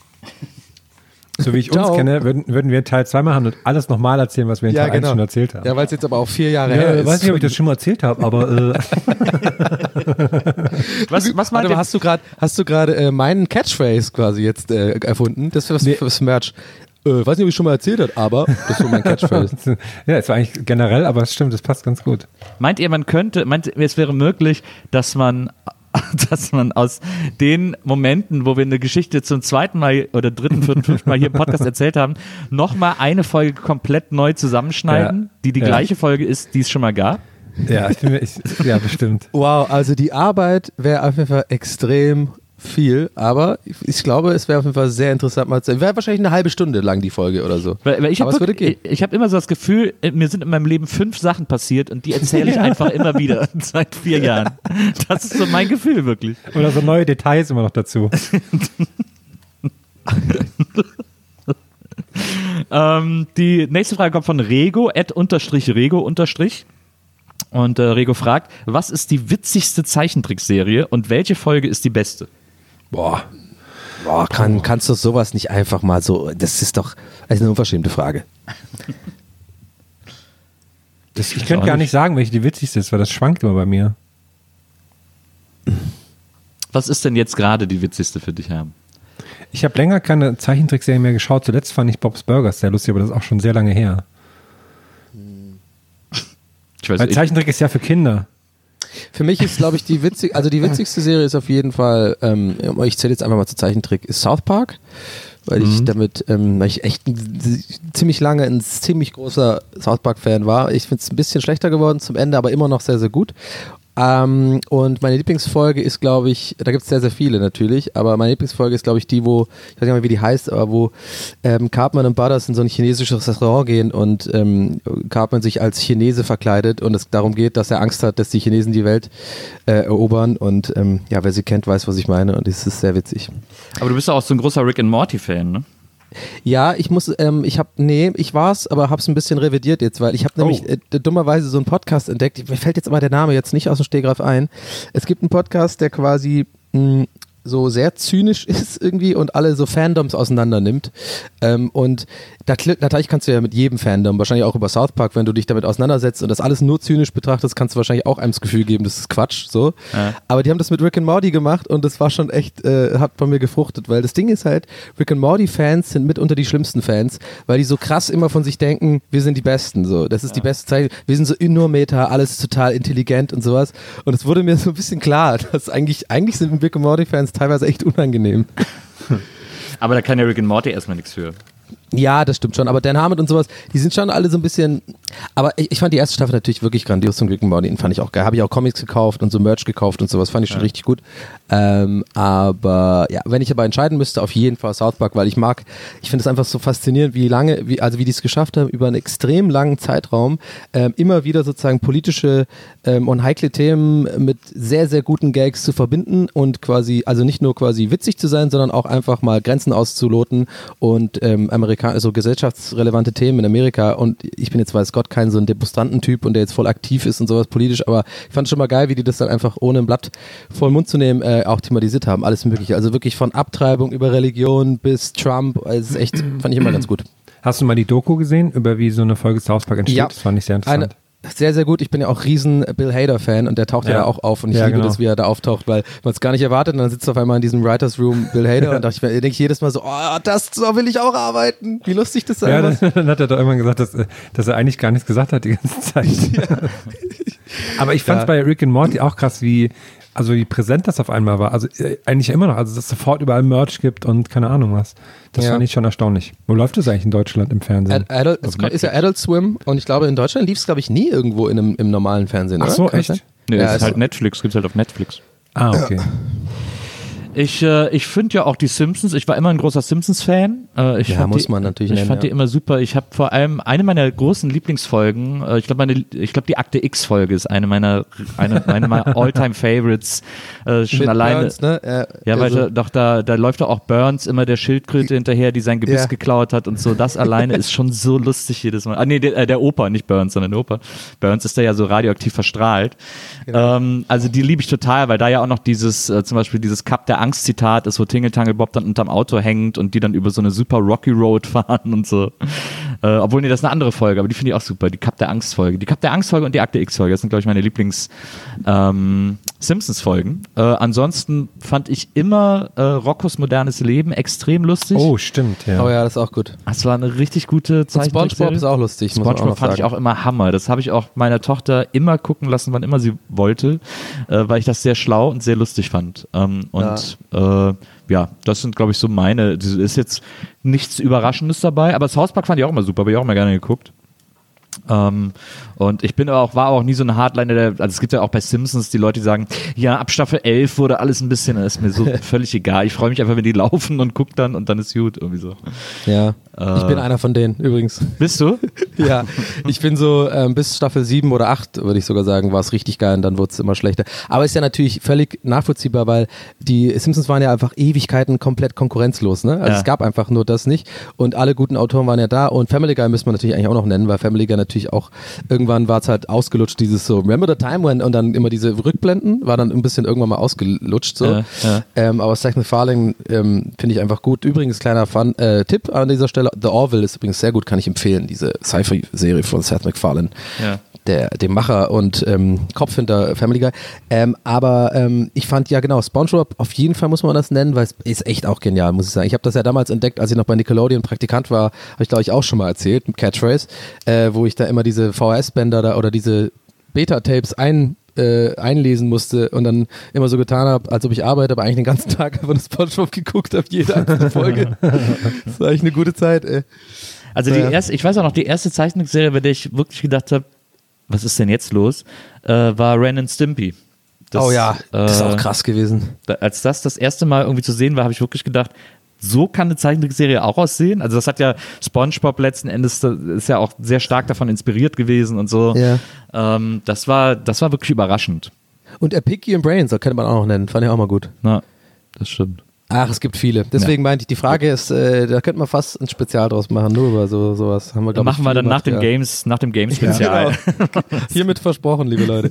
So wie ich
Ciao.
uns kenne, würden, würden wir Teil zwei machen und alles nochmal erzählen, was wir in Teil eins schon erzählt haben.
Ja, weil es jetzt aber auch vier Jahre
Ja,
her
ich
ist.
weiß nicht, ob ich das schon mal erzählt habe, aber äh,
Was, was meint
Warte mal,
ihr?
hast du gerade hast du gerade äh, meinen Catchphrase quasi jetzt äh, erfunden? Das für,
Nee.
fürs Merch. Äh, weiß nicht, ob ich schon mal erzählt habe, aber das ist so mein Catchphrase.
ja, es war eigentlich generell, aber es stimmt, es passt ganz gut.
Meint ihr, man könnte, meint ihr, es wäre möglich, dass man, dass man aus den Momenten, wo wir eine Geschichte zum zweiten Mal oder dritten, vierten, fünften Mal hier im Podcast erzählt haben, nochmal eine Folge komplett neu zusammenschneiden,
Ja.
die die
Ja.
gleiche Folge ist, die es schon mal gab?
Ja, ich bin mir, ich, ja, bestimmt.
Wow, also die Arbeit wäre auf jeden Fall extrem viel, aber ich glaube, es wäre auf jeden Fall sehr interessant mal zu. Wäre wahrscheinlich eine halbe Stunde lang die Folge oder so.
Weil, weil ich
aber
habe
es würde gehen.
ich, ich hab immer so das Gefühl, äh, mir sind in meinem Leben fünf Sachen passiert und die erzähle ich einfach immer wieder seit vier Jahren. Das ist so mein Gefühl, wirklich.
Oder so neue Details immer noch dazu.
Ähm, die nächste Frage kommt von Rego, at unterstrich Rego unterstrich. Und äh, Rego fragt, was ist die witzigste Zeichentrickserie und welche Folge ist die beste?
Boah.
Boah, kann, kannst du sowas nicht einfach mal so, das ist doch also eine unverschämte Frage.
Das, ich könnte gar nicht sagen, welche die witzigste ist, weil das schwankt immer bei mir.
Was ist denn jetzt gerade die witzigste für dich, Herr?
Ich habe länger keine Zeichentrickserie mehr geschaut. Zuletzt fand ich Bob's Burgers sehr lustig, aber das ist auch schon sehr lange her.
Ich weiß,
Weil Zeichentrick ist ja für Kinder.
Für mich ist, glaube ich, die witzig, also die witzigste Serie ist auf jeden Fall, ähm, ich zähle jetzt einfach mal zu Zeichentrick, ist South Park, weil mhm. ich damit, ähm, weil ich echt ein, ziemlich lange ein ziemlich großer South Park-Fan war. Ich finde es ein bisschen schlechter geworden zum Ende, aber immer noch sehr, sehr gut. Ähm, und meine Lieblingsfolge ist, glaube ich, da gibt es sehr, sehr viele natürlich, aber meine Lieblingsfolge ist, glaube ich, die, wo, ich weiß nicht mehr, wie die heißt, aber wo ähm, Cartman und Butters in so ein chinesisches Restaurant gehen und ähm, Cartman sich als Chinese verkleidet und es darum geht, dass er Angst hat, dass die Chinesen die Welt äh, erobern und ähm, ja, wer sie kennt, weiß, was ich meine und es ist sehr witzig.
Aber du bist ja auch so ein großer Rick and Morty-Fan, ne?
Ja, ich muss, ähm, ich habe, nee, ich war's, aber hab's ein bisschen revidiert jetzt, weil ich habe nämlich
Oh.
äh, dummerweise so einen Podcast entdeckt. Mir fällt jetzt aber der Name jetzt nicht aus dem Stegreif ein. Es gibt einen Podcast, der quasi mh, so sehr zynisch ist irgendwie und alle so Fandoms auseinander nimmt. Ähm, und da, natürlich kannst du ja mit jedem Fandom, wahrscheinlich auch über South Park, wenn du dich damit auseinandersetzt und das alles nur zynisch betrachtest, kannst du wahrscheinlich auch einem das Gefühl geben, das ist Quatsch. So.
Ja.
Aber die haben das mit Rick and Morty gemacht und das war schon echt, äh, hat bei mir gefruchtet, weil das Ding ist halt, Rick and Morty Fans sind mitunter die schlimmsten Fans, weil die so krass immer von sich denken, wir sind die Besten. So. Das ist ja. die beste Zeit, wir sind so nur Meta, alles total intelligent und sowas. Und es wurde mir so ein bisschen klar, dass eigentlich, eigentlich sind Rick and Morty Fans teilweise echt unangenehm.
Aber da kann ja Rick and Morty erstmal nichts für.
Ja, das stimmt schon, aber Dan Harmon und sowas, die sind schon alle so ein bisschen, aber ich, ich fand die erste Staffel natürlich wirklich grandios zum Rick and Morty, den fand ich auch geil, habe ich auch Comics gekauft und so Merch gekauft und sowas, fand ich schon ja. richtig gut, ähm, aber ja, wenn ich aber entscheiden müsste, auf jeden Fall South Park, weil ich mag, ich finde es einfach so faszinierend, wie lange, wie, also wie die es geschafft haben, über einen extrem langen Zeitraum ähm, immer wieder sozusagen politische ähm, und heikle Themen mit sehr, sehr guten Gags zu verbinden und quasi, also nicht nur quasi witzig zu sein, sondern auch einfach mal Grenzen auszuloten und ähm, Amerikaner also gesellschaftsrelevante Themen in Amerika und ich bin jetzt, weiß Gott, kein so ein Demonstrantentyp und der jetzt voll aktiv ist und sowas politisch, aber ich fand es schon mal geil, wie die das dann einfach ohne ein Blatt vor den Mund zu nehmen äh, auch thematisiert haben, alles mögliche, also wirklich von Abtreibung über Religion bis Trump, also es ist echt, fand ich immer ganz gut.
Hast du mal die Doku gesehen, über wie so eine Folge South Park entsteht?
Ja.
Das fand ich sehr interessant.
Eine Sehr, sehr gut. Ich bin ja auch riesen Bill Hader-Fan und der taucht ja, ja auch auf und ich
ja,
liebe
genau.
das, wie er da auftaucht, weil man es gar nicht erwartet und dann sitzt auf einmal in diesem Writers Room Bill Hader und da denke ich jedes Mal so, oh, das so will ich auch arbeiten. Wie lustig das sein
Ja,
muss.
dann, dann hat er doch irgendwann gesagt, dass, dass er eigentlich gar nichts gesagt hat die ganze Zeit. Ja. Aber ich fand es ja. bei Rick and Morty auch krass, wie also wie präsent das auf einmal war. Also äh, eigentlich immer noch, also dass es sofort überall Merch gibt und keine Ahnung was. Das
ja.
fand ich schon erstaunlich. Wo läuft das eigentlich in Deutschland im Fernsehen?
Ad, Adult, es ist ja Adult Swim und ich glaube in Deutschland lief es glaube ich nie irgendwo in einem, im normalen Fernsehen,
Ach
oder?
so,
Kann
echt?
Nee,
ja,
das ist
also
halt Netflix, gibt's halt auf Netflix.
Ah, okay.
Ich, äh, ich finde ja auch die Simpsons, ich war immer ein großer Simpsons-Fan. Äh, ich
Ja,
fand
muss
die,
man natürlich
Ich
nennen,
fand
ja.
die immer super. Ich habe vor allem eine meiner großen Lieblingsfolgen, äh, ich glaube meine, ich glaube die Akte X-Folge ist eine meiner, eine, eine meiner All-Time-Favorites. Äh, schon
Mit
alleine.
Burns, ne? Ja,
Ja, weil
also-
da, doch da, da läuft doch auch Burns immer der Schildkröte hinterher, die sein Gebiss
Ja.
geklaut hat und so. Das alleine ist schon so lustig jedes Mal. Ah nee, der, äh, der Opa, nicht Burns, sondern der Opa. Burns ist da ja so radioaktiv verstrahlt.
Genau.
Ähm, also die liebe ich total, weil da ja auch noch dieses, äh, zum Beispiel dieses Cup der Angst-Zitat ist, wo Tingle Bob dann unterm Auto hängt und die dann über so eine super Rocky Road fahren und so. Äh, obwohl, nee, das ist eine andere Folge, aber die finde ich auch super. Die Cup der Angst-Folge. Die Cup der Angst-Folge und die Akte X-Folge, das sind, glaube ich, meine Lieblings- ähm, Simpsons-Folgen. Äh, ansonsten fand ich immer äh, Roccos modernes Leben extrem lustig.
Oh, stimmt, ja.
Oh ja, das ist auch gut.
Das war eine richtig gute
Und
Zeichentrickserie.
SpongeBob ist auch lustig, muss man auch
SpongeBob
noch
fand ich
sagen.
auch immer Hammer. Das habe ich auch meiner Tochter immer gucken lassen, wann immer sie wollte, äh, weil ich das sehr schlau und sehr lustig fand. Ähm, und ja. Äh, ja, das sind, glaube ich, so meine. Das ist jetzt nichts Überraschendes dabei, aber South Park fand ich auch immer super, habe ich auch immer gerne geguckt. Ähm, und ich bin aber auch, war auch nie so ein Hardliner, der, also es gibt ja auch bei Simpsons die Leute, die sagen, ja, ab Staffel elf wurde alles ein bisschen, das ist mir so völlig egal. Ich freue mich einfach, wenn die laufen und guck dann und dann ist gut, irgendwie so.
Ja,
Äh,
ich bin einer von denen übrigens.
Bist du?
Ja, ich bin so ähm, bis Staffel sieben oder acht, würde ich sogar sagen, war es richtig geil und dann wurde es immer schlechter. Aber ist ja natürlich völlig nachvollziehbar, weil die Simpsons waren ja einfach Ewigkeiten komplett konkurrenzlos, ne? Also
Ja.
es gab einfach nur das nicht und alle guten Autoren waren ja da und Family Guy müssen wir natürlich eigentlich auch noch nennen, weil Family Guy natürlich natürlich auch, irgendwann war es halt ausgelutscht, dieses so, remember the time when, und dann immer diese Rückblenden, war dann ein bisschen irgendwann mal ausgelutscht so.
Ja, ja.
Ähm, aber Seth MacFarlane ähm, finde ich einfach gut. Übrigens, kleiner Fun, äh, Tipp an dieser Stelle, The Orville ist übrigens sehr gut, kann ich empfehlen, diese Sci-Fi-Serie von Seth MacFarlane.
Ja.
Der, dem Macher und ähm, Kopf hinter Family Guy. Ähm, aber ähm, ich fand ja genau, SpongeBob, auf jeden Fall muss man das nennen, weil es ist echt auch genial, muss ich sagen. Ich habe das ja damals entdeckt, als ich noch bei Nickelodeon Praktikant war, habe ich glaube ich auch schon mal erzählt, mit Catchphrase, äh, wo ich da immer diese V H S-Bänder da oder diese Beta-Tapes ein Äh, einlesen musste und dann immer so getan habe, als ob ich arbeite, aber eigentlich den ganzen Tag einfach das SpongeBob geguckt habe, jede einzelne Folge. Das war echt eine gute Zeit, ey.
Also die
Ja.
erste, ich weiß auch noch, die erste Zeichnungsserie, bei der ich wirklich gedacht habe, was ist denn jetzt los, äh, war Ren and Stimpy. Das,
oh ja, das ist
äh,
auch krass gewesen.
Da, als das das erste Mal irgendwie zu sehen war, habe ich wirklich gedacht, so kann eine Zeichentrickserie auch aussehen. Also das hat ja SpongeBob letzten Endes, das ist ja auch sehr stark davon inspiriert gewesen und so.
Ja.
Ähm, das war, das war wirklich überraschend.
Und Pinky and Brains, das könnte man auch noch nennen, fand ich auch mal gut.
Na, das stimmt.
Ach, es gibt viele. Deswegen meinte ich, die Frage ist, äh, da könnte man fast ein Spezial draus machen, nur über so sowas. Haben wir, glaub
Machen
ich,
wir
viel
dann nach
gemacht,
dem
ja.
Games, nach dem Games-Spezial.
Genau. Hiermit versprochen, liebe Leute.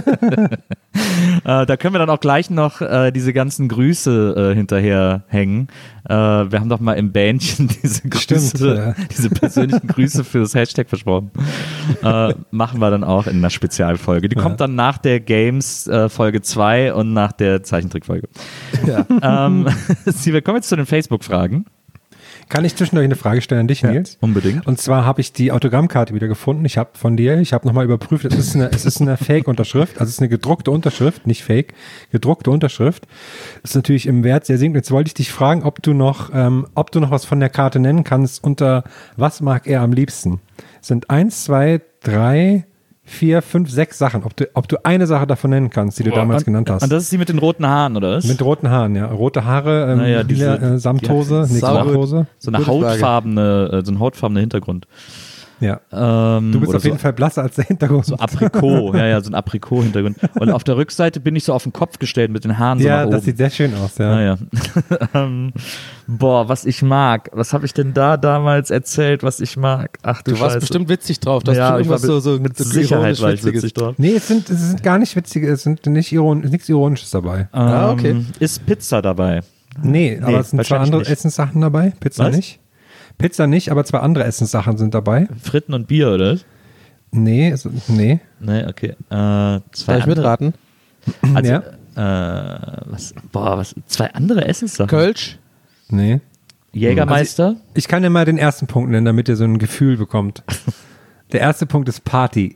Äh, da können wir dann auch gleich noch äh, diese ganzen Grüße äh, hinterher hängen. Äh, wir haben doch mal im Bändchen diese Grüße,
Stimmt, ja.
diese persönlichen Grüße für das Hashtag versprochen. Äh, machen wir dann auch in einer Spezialfolge. Die
Ja.
kommt dann nach der Games äh, Folge zwei und nach der Zeichentrickfolge.
Ja.
ähm, wir kommen jetzt zu den Facebook-Fragen.
Kann ich zwischendurch eine Frage stellen an dich, Nils?
Unbedingt.
Und zwar habe ich die Autogrammkarte wieder gefunden. Ich habe von dir, ich habe nochmal überprüft, es ist eine, es ist eine Fake-Unterschrift, also es ist eine gedruckte Unterschrift, nicht Fake, gedruckte Unterschrift. Das ist natürlich im Wert sehr sinkend. Jetzt wollte ich dich fragen, ob du noch, ähm, ob du noch was von der Karte nennen kannst, unter was mag er am liebsten? Es sind eins, zwei, drei, vier, fünf, sechs Sachen. Ob du, ob du eine Sache davon nennen kannst, die du damals
und,
genannt hast.
Und das ist die mit den roten Haaren, oder was?
Mit roten Haaren, ja. Rote Haare, ähm,
Naja, diese-
lila, äh, Samthose, nee,
Saugut.
Samthose.
so eine
Gute Frage.
hautfarbene, äh, so ein hautfarbener Hintergrund.
Ja.
Ähm,
Du bist
oder
auf jeden
so,
Fall blasser als der Hintergrund.
so Aprikot, ja, ja, so ein Aprikot-Hintergrund. Und auf der Rückseite bin ich so auf den Kopf gestellt mit den Haaren so
ja,
nach
das
oben.
sieht sehr schön aus, ja.
Naja. ähm, boah, was ich mag. Was habe ich denn da damals erzählt, was ich mag? Ach du,
Du warst
Scheiße.
bestimmt witzig drauf. Du hast
ja,
bestimmt
ich war
irgendwas so, so
mit
so
Sicherheit war ich
ironisch-Witziges.
witzig drauf.
Nee, es sind, es sind gar nicht witzige, es sind nicht iron, nichts Ironisches dabei.
Ah, okay.
Ähm, ist Pizza dabei?
Nee, aber es sind zwei
wahrscheinlich
andere
nicht.
Essenssachen dabei. Pizza
Was?
nicht. Pizza nicht, aber zwei andere Essenssachen sind dabei.
Fritten und Bier, oder?
Nee, es- nee.
Nee, okay. Äh, zwei
Darf ich
andere-
mitraten?
Also,
Ja.
äh, was, boah, was, zwei andere Essenssachen.
Kölsch?
Nee.
Jägermeister?
Ich kann dir mal den ersten Punkt nennen, damit ihr so ein Gefühl bekommt. Der erste Punkt ist Party.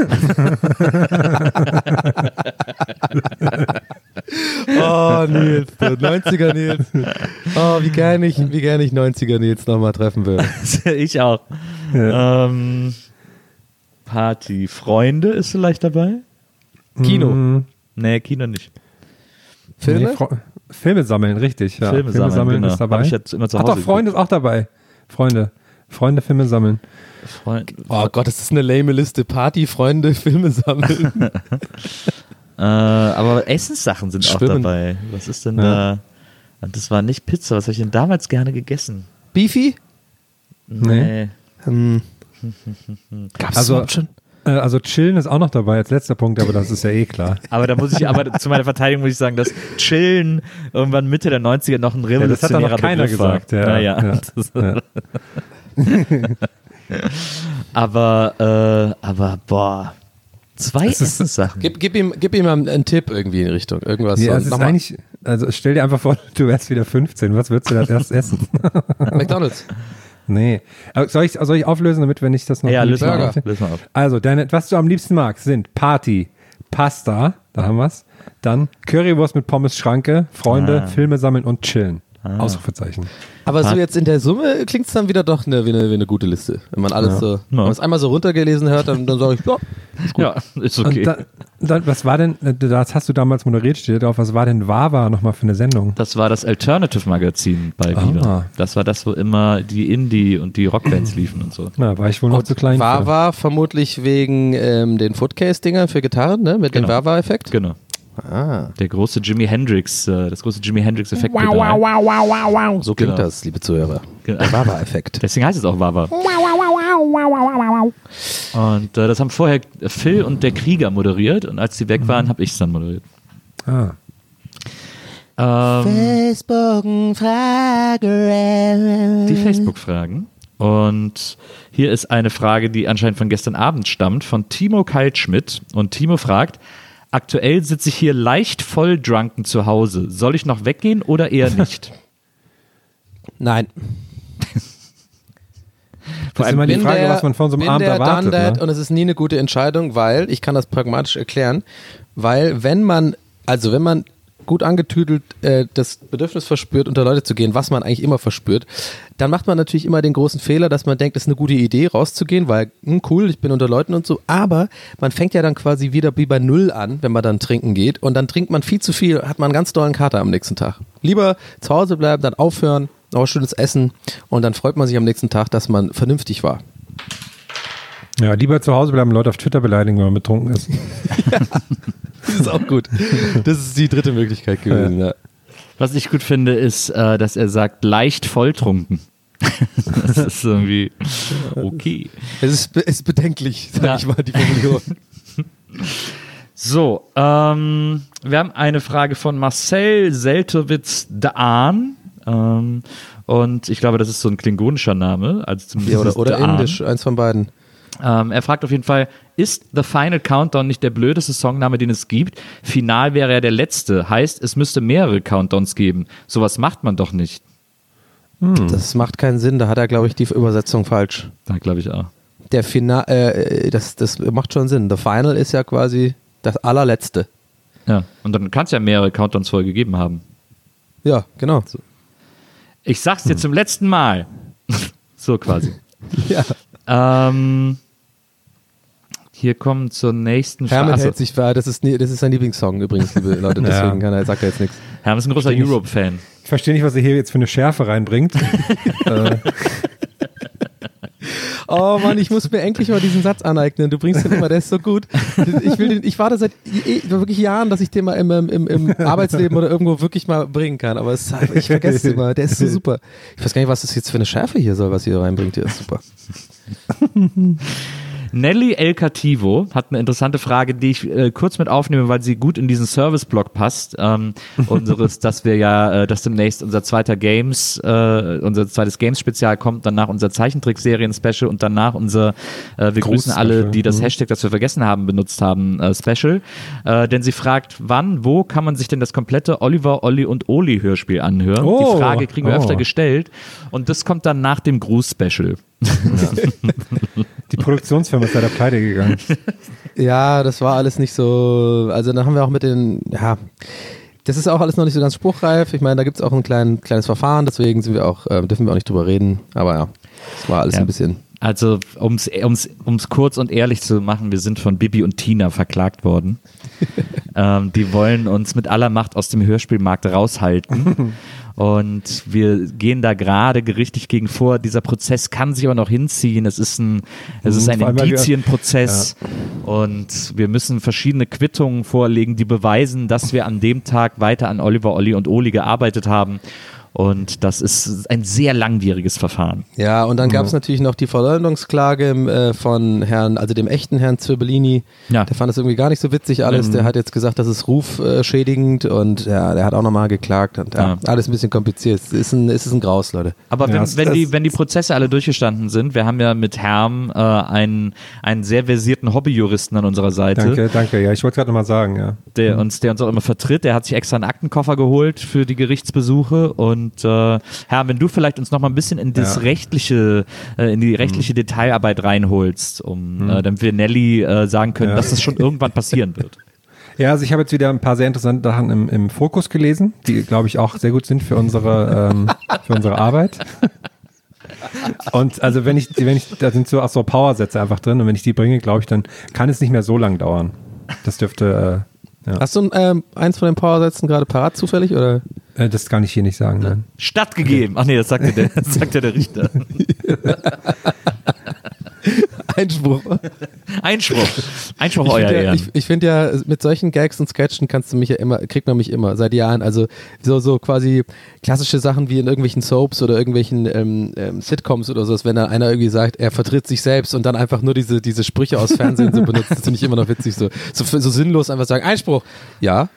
Oh, Nils, der neunziger Nils. Oh, wie gerne ich, wie gerne ich neunziger Nils nochmal treffen würde.
ich auch.
Ja.
Ähm, Party. Freunde ist vielleicht dabei?
Kino.
Mm,
Nee, Kino nicht.
Filme?
Nee, Fro- Filme sammeln, richtig. Ja.
Filme sammeln, genau.
ist dabei.
Hab ich jetzt immer zu
Ach
Hause
doch, Freunde ist auch dabei. Freunde. Freunde, Filme sammeln.
Freund,
Oh Gott, das ist eine lame Liste. Party, Freunde, Filme sammeln.
äh, aber Essenssachen sind auch
Schwimmen.
dabei. Was ist denn
Ja.
da? Und das war nicht Pizza. Was habe ich denn damals gerne gegessen?
Beefy?
Nee.
Hm. Gab's
Also-
überhaupt schon?
Äh, also Chillen ist auch noch dabei als letzter Punkt, aber das ist ja eh klar.
Aber da muss ich, aber zu meiner Verteidigung muss ich sagen, dass Chillen irgendwann Mitte der neunziger noch ein
Ja, das hat
revolutionärer
doch noch keiner
Begriff war.
gesagt. Ja,
Naja.
ja,
Das,
ja.
aber, äh, aber, boah. Zwei
Es ist-
Essenssachen.
Gib, gib, ihm, gib ihm mal einen Tipp irgendwie in Richtung. Irgendwas.
Nee,
so.
es ist
Nochmal.
eigentlich, also stell dir einfach vor, du wärst wieder fünfzehn. Was würdest du als erstes essen?
McDonalds.
Nee. Aber soll ich, soll ich auflösen, damit wir nicht das noch...
ja,
nicht
löse mal
Burger.
auf. Löse mal auf.
Also, deine, was du am liebsten magst, sind Party, Pasta, da haben wir's, dann Currywurst mit Pommes Schranke, Freunde,
Ah.
Filme sammeln und chillen. Ausrufezeichen.
Aber so
Part-
jetzt in der Summe klingt es dann wieder doch eine, wie, eine, wie eine gute Liste. Wenn man alles
Ja.
so, wenn man es einmal so runtergelesen hört, dann, dann sage ich, ja,
Ja, ist okay.
Und da, dann, was war denn, äh, das hast du damals moderiert, steht drauf, was war denn Wawa nochmal für eine Sendung?
Das war das Alternative-Magazin bei Viva.
Ah.
Das war das, wo immer die Indie- und die Rockbands liefen und so.
Na, war ich wohl noch zu klein
war,
für.
war vermutlich wegen ähm, den Footcase-Dinger für Gitarren, ne? Mit
Genau.
dem Wawa-Effekt.
Genau.
Ah.
Der große Jimi Hendrix, äh, das große Jimi Hendrix-Effekt.
Wow, wow, wow, wow, wow, wow.
So klingt
Genau.
das, liebe Zuhörer.
Genau.
Der Wawa-Effekt.
Deswegen heißt es auch Wawa.
Wow, wow, wow, wow, wow, wow.
Und äh, das haben vorher Phil und der Krieger moderiert und als die weg waren, habe ich es dann moderiert.
Ah.
Ähm,
Facebook-Frage.
die Facebook-Fragen. Und hier ist eine Frage, die anscheinend von gestern Abend stammt, von Timo Kaltschmidt. Und Timo fragt, aktuell sitze ich hier leicht voll drunken zu Hause. Soll ich noch weggehen oder eher nicht?
Nein.
Das ist immer die
Bin
Frage,
der-
was man von so einem
bin
Abend
der
erwartet.
done that
Ne?
Und es ist nie eine gute Entscheidung, weil, ich kann das pragmatisch erklären, weil wenn man, also wenn man gut angetüdelt äh, das Bedürfnis verspürt, unter Leute zu gehen, was man eigentlich immer verspürt, dann macht man natürlich immer den großen Fehler, dass man denkt, es ist eine gute Idee, rauszugehen, weil, hm, cool, ich bin unter Leuten und so, aber man fängt ja dann quasi wieder wie bei Null an, wenn man dann trinken geht und dann trinkt man viel zu viel, hat man einen ganz dollen Kater am nächsten Tag. Lieber zu Hause bleiben, dann aufhören, noch ein schönes Essen und dann freut man sich am nächsten Tag, dass man vernünftig war.
Ja, lieber zu Hause bleiben, Leute auf Twitter beleidigen, wenn man betrunken ist.
Das ist auch gut. Das ist die dritte Möglichkeit gewesen, ja.
Was ich gut finde, ist, äh, dass er sagt, leicht volltrunken. Das ist irgendwie okay.
Es ist, es ist bedenklich, sag
Ja.
ich mal, die Formulierung.
So, ähm, wir haben eine Frage von Marcel Seltowitz-Daan. Ähm, und ich glaube, das ist so ein klingonischer Name. Also zumindest
Ja, oder
ist
oder
Daan.
indisch, eins von beiden.
Ähm, er fragt auf jeden Fall, ist The Final Countdown nicht der blödeste Songname, den es gibt? Final wäre ja der letzte. Heißt, es müsste mehrere Countdowns geben. Sowas macht man doch nicht.
Das macht keinen Sinn, da hat er, glaube ich, die Übersetzung falsch.
Da glaube ich auch.
Der Final, äh, das, das macht schon Sinn. The Final ist ja quasi das allerletzte.
Ja, und dann kann es ja mehrere Countdowns vorher gegeben haben.
Ja, genau.
Ich sag's dir zum letzten Mal. So quasi.
Ja.
Ähm, hier kommen zur nächsten
Hermann
Frage.
hält sich für, das ist, nie- das ist sein Lieblingssong übrigens, liebe Leute,
Ja.
deswegen kann er, sagt er jetzt nichts.
Hermann ist ein großer
Verstehe ich.
Europe-Fan.
Ich verstehe nicht, was ihr hier jetzt für eine Schärfe reinbringt. äh,
Oh Mann, ich muss mir endlich mal diesen Satz aneignen. Du bringst den immer, der ist so gut. Ich, will den, ich warte seit eh- wirklich Jahren, dass ich den mal im, im, im Arbeitsleben oder irgendwo wirklich mal bringen kann. Aber es, ich vergesse es immer. Der ist so super. Ich weiß gar nicht, was das jetzt für eine Schärfe hier soll, was ihr reinbringt. Der ist super.
Nelly El Cativo hat eine interessante Frage, die ich äh, kurz mit aufnehme, weil sie gut in diesen Service-Blog passt. Ähm, unseres, dass wir ja, äh, dass demnächst unser zweiter Games, äh, unser zweites Games-Spezial kommt, danach unser Zeichentrickserien-Special und danach unser äh, Wir grüßen alle, die das Hashtag, das wir vergessen haben, benutzt haben, äh, Special. Äh, denn sie fragt, wann, wo kann man sich denn das komplette Oliver, Olli und Oli Hörspiel anhören?
Oh,
die Frage kriegen wir
oh.
öfter gestellt und das kommt dann nach dem Gruß-Special.
die Produktionsfirma ist leider pleite gegangen.
Ja, das war alles nicht so. Also, dann haben wir auch mit den. Ja. Das ist auch alles noch nicht so ganz spruchreif. Ich meine, da gibt es auch ein klein, kleines Verfahren, deswegen sind wir auch, äh, dürfen wir auch nicht drüber reden. Aber ja, das war alles
Ja.
ein bisschen.
Also, um es um's, um's kurz und ehrlich zu machen, wir sind von Bibi und Tina verklagt worden. ähm, die wollen uns mit aller Macht aus dem Hörspielmarkt raushalten. Und wir gehen da gerade gerichtlich gegen vor. Dieser Prozess kann sich aber noch hinziehen. Es ist ein, es ist ein
Vor allem, weil wir-
Indizienprozess. Und wir müssen verschiedene Quittungen vorlegen, die beweisen, dass wir an dem Tag weiter an Oliver, Olli und Oli gearbeitet haben. Und das ist ein sehr langwieriges Verfahren.
Ja, und dann gab es natürlich noch die Verleumdungsklage äh, von Herrn, also dem echten Herrn Zirbellini.
Ja.
Der fand das irgendwie gar nicht so witzig alles. Der hat jetzt gesagt, das ist rufschädigend und ja, der hat auch nochmal geklagt. Und ja,
Ja.
alles ein bisschen kompliziert. Es ist ein, es ist ein Graus, Leute.
Aber wenn,
Ja, das-
wenn, die,
das-
wenn die Prozesse alle durchgestanden sind, wir haben ja mit Herm äh, einen, einen sehr versierten Hobbyjuristen an unserer Seite,
Danke, danke. Ja, ich wollte gerade nochmal sagen, ja.
der, uns, der uns auch immer vertritt. Der hat sich extra einen Aktenkoffer geholt für die Gerichtsbesuche. Und äh, Herm, wenn du vielleicht uns noch mal ein bisschen in das
Ja.
rechtliche, äh, in die rechtliche Detailarbeit reinholst, um äh, damit wir Nelly äh, sagen können,
Ja.
dass das schon irgendwann passieren wird.
Ja, also ich habe jetzt wieder ein paar sehr interessante Sachen im, im Fokus gelesen, die, glaube ich, auch sehr gut sind für unsere, ähm, für unsere Arbeit. Und also wenn ich, wenn ich, da sind so auch so Powersätze einfach drin und wenn ich die bringe, glaube ich, dann kann es nicht mehr so lang dauern. Das dürfte, äh, ja.
Hast du ähm, eins von den Powersätzen gerade parat zufällig? Oder?
Äh, das kann ich hier nicht sagen, nein.
Stattgegeben. Ach nee, das sagt ja der, das sagt ja der Richter.
Einspruch.
Einspruch. Einspruch,
Ich
euer
finde ja,
Ehren.
ich, ich find ja, mit solchen Gags und Sketchen kannst du mich ja immer, kriegt man mich immer, seit Jahren. Also so, so quasi klassische Sachen wie in irgendwelchen Soaps oder irgendwelchen ähm, ähm, Sitcoms oder so, wenn da einer irgendwie sagt, er vertritt sich selbst und dann einfach nur diese, diese Sprüche aus Fernsehen so benutzt, das finde ich immer noch witzig. So, so, so sinnlos einfach sagen, Einspruch. Ja.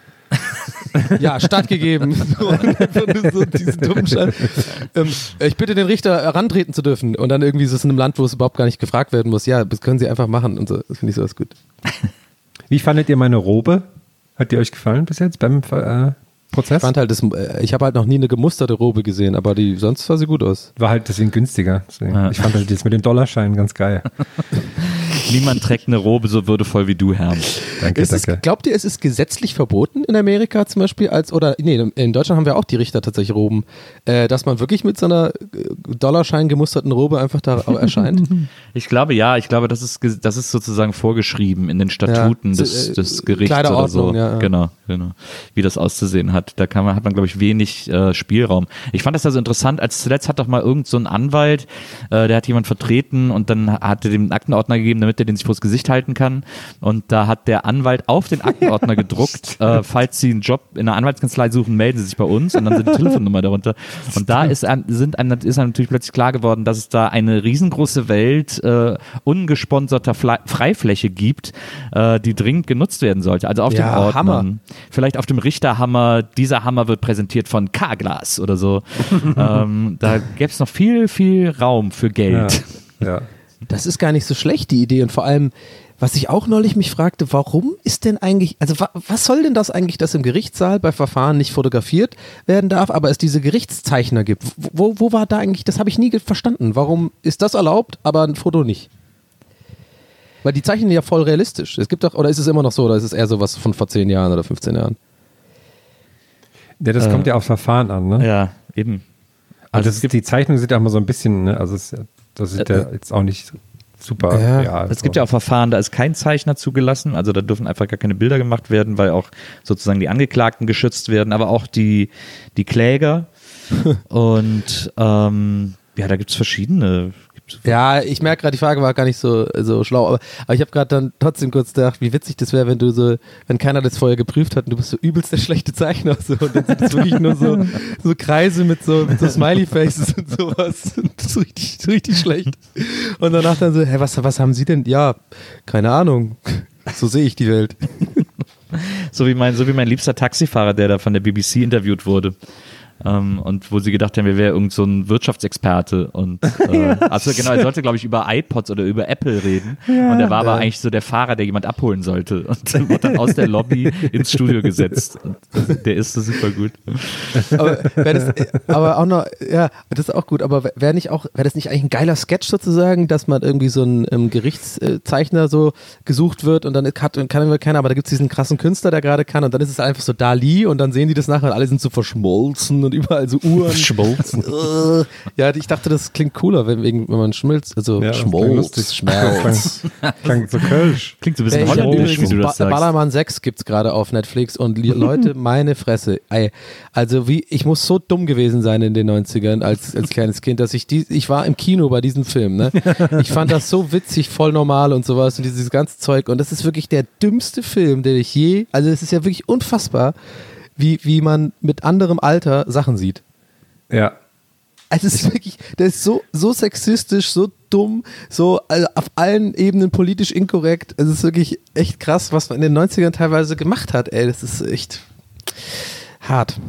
Ja, stattgegeben. So, so diesen dummen Scheiß. Ähm, ich bitte den Richter herantreten zu dürfen. Und dann irgendwie ist es in einem Land, wo es überhaupt gar nicht gefragt werden muss. Ja, das können sie einfach machen. Und so. Das finde ich sowas gut.
Wie fandet ihr meine Robe? Hat die euch gefallen bis jetzt beim äh, Prozess?
Ich fand halt das, äh, ich habe halt noch nie eine gemusterte Robe gesehen, aber die, sonst sah sie gut aus.
War halt deswegen günstiger. Deswegen.
Ja.
Ich fand halt das mit den Dollarscheinen ganz geil.
Niemand trägt eine Robe so würdevoll wie du, Herr.
Danke,
Ist es,
danke.
glaubt ihr, es ist gesetzlich verboten in Amerika zum Beispiel, als, oder nee, in Deutschland haben wir auch die Richter tatsächlich Roben, äh, dass man wirklich mit so einer äh, Dollarschein gemusterten Robe einfach da erscheint?
Ich glaube, ja, ich glaube, das ist, ge- das ist sozusagen vorgeschrieben in den Statuten
Ja,
des,
äh,
des Gerichts oder
Kleiderordnung,
so.
ja, ja.
Genau, genau. Wie das auszusehen hat. Da kann man, hat man, glaube ich, wenig äh, Spielraum. Ich fand das also interessant, als zuletzt hat doch mal irgend so ein Anwalt, äh, der hat jemand vertreten und dann hat er dem einen Aktenordner gegeben, damit er den sich vors Gesicht halten kann. Und da hat der Anwalt auf den Aktenordner gedruckt, äh, falls Sie einen Job in einer Anwaltskanzlei suchen, melden Sie sich bei uns, und dann sind die Telefonnummer darunter. Und da ist, einem- sind einem, ist einem natürlich plötzlich klar geworden, dass es da eine riesengroße Welt äh, ungesponserter Fle- Freifläche gibt, äh, die dringend genutzt werden sollte. Also auf
Ja,
den Ordnern.
Hammer.
Vielleicht auf dem Richterhammer, dieser Hammer wird präsentiert von K-Glas oder so. ähm, da gäbe es noch viel, viel Raum für
Ja.
Geld.
Ja.
Das ist gar nicht so schlecht, die Idee. Und vor allem, was ich auch neulich mich fragte, warum ist denn eigentlich, also wa, was soll denn das eigentlich, dass im Gerichtssaal bei Verfahren nicht fotografiert werden darf, aber es diese Gerichtszeichner gibt? Wo, wo war da eigentlich, das habe ich nie ge- verstanden. Warum ist das erlaubt, aber ein Foto nicht? Weil die zeichnen ja voll realistisch. Es gibt doch, oder ist es immer noch so, oder ist es eher sowas von vor zehn Jahren oder fünfzehn Jahren?
Ja, das
Äh,
kommt ja aufs Verfahren an, ne?
Ja, eben.
Also das ist, die Zeichnungen sind ja immer so ein bisschen, ne? Also es, das ist ja jetzt auch nicht super
Ja.
real.
Es gibt ja auch Verfahren, da ist kein Zeichner zugelassen, also da dürfen einfach gar keine Bilder gemacht werden, weil auch sozusagen die Angeklagten geschützt werden, aber auch die, die Kläger. Und ähm, ja, da gibt es verschiedene. Gibt's
Ja, ich merke gerade, die Frage war gar nicht so, so schlau, aber, aber ich habe gerade dann trotzdem kurz gedacht, wie witzig das wäre, wenn du so, wenn keiner das vorher geprüft hat und du bist so übelst der schlechte Zeichner so, und dann sind es wirklich nur so, so Kreise mit so, mit so Smiley-Faces und sowas. Und das ist richtig, so richtig schlecht. Und danach dann so, hä, was, was haben Sie denn? Ja, keine Ahnung. So sehe ich die Welt.
So wie mein, so wie mein liebster Taxifahrer, der da von der B B C interviewt wurde. Ähm, und wo sie gedacht haben, er wäre irgend so ein Wirtschaftsexperte. Und äh, also genau, er sollte, glaube ich, über iPods oder über Apple reden. Und er war aber eigentlich so der Fahrer, der jemand abholen sollte. Und dann wurde dann aus der Lobby ins Studio gesetzt. Und das, der ist so super gut.
Aber, wär das, aber auch noch, ja, das ist auch gut, aber wäre nicht auch, wäre das nicht eigentlich ein geiler Sketch sozusagen, dass man irgendwie so ein ähm, Gerichtszeichner so gesucht wird und dann hat, kann immer keiner, aber da gibt es diesen krassen Künstler, der gerade kann und dann ist es einfach so Dali und dann sehen die das nachher und alle sind so verschmolzen und überall so Uhren.
Schmolzen.
Äh, ja, ich dachte, das klingt cooler, wenn, wegen, wenn man schmilzt, also
Ja, das klang
schmolzt,
lustig.
schmelzt.
Klang, klang so Kölsch.
Klingt so ein
Ey,
bisschen
ich hab
holländisch, wie
übrigens
du
ba
das sagst.
Ballermann sechs gibt's gerade auf Netflix und li- Leute, meine Fresse. Ey, also wie, ich muss so dumm gewesen sein in den neunzigern als, als kleines Kind, dass ich die, ich war im Kino bei diesem Film, ne? Ich fand das so witzig, voll normal und sowas und dieses ganze Zeug und das ist wirklich der dümmste Film, den ich je, also es ist ja wirklich unfassbar, wie, wie man mit anderem Alter Sachen sieht.
Ja.
Also es ist wirklich, der ist so, so sexistisch, so dumm, so also auf allen Ebenen politisch inkorrekt. Es ist wirklich echt krass, was man in den neunzigern teilweise gemacht hat, ey. Das ist echt hart.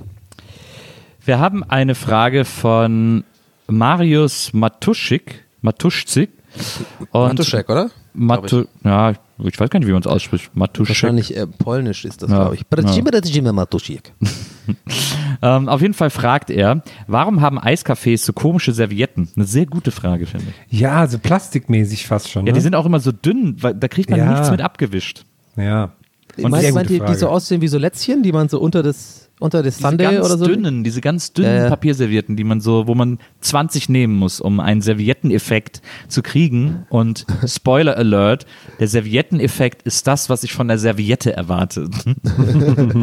Wir haben eine Frage von Marius Matuschik. Matuschzik. Und
Matuszek, oder?
Matu, ja, ich weiß gar nicht, wie man es ausspricht. Matuszek.
Wahrscheinlich äh, polnisch ist das,
Ja,
glaube ich.
ja.
Matuszek.
Ähm, auf jeden Fall fragt er, warum haben Eiscafés so komische Servietten? Eine sehr gute Frage, finde ich.
Ja, so plastikmäßig fast schon.
Ja,
ne?
die sind auch immer so dünn, weil da kriegt man
Ja.
nichts mit abgewischt.
Ja.
Und meint,
sehr
meint
gute
ihr, die
Frage.
so aussehen wie so Lätzchen, die man so unter das, unter das
Diese
Sundae
ganz
oder so?
dünnen, diese ganz dünnen
Ja, ja.
Papierservietten, die man so, wo man zwanzig nehmen muss, um einen Servietteneffekt zu kriegen. Und Spoiler Alert, der Servietteneffekt ist das, was ich von der Serviette erwarte.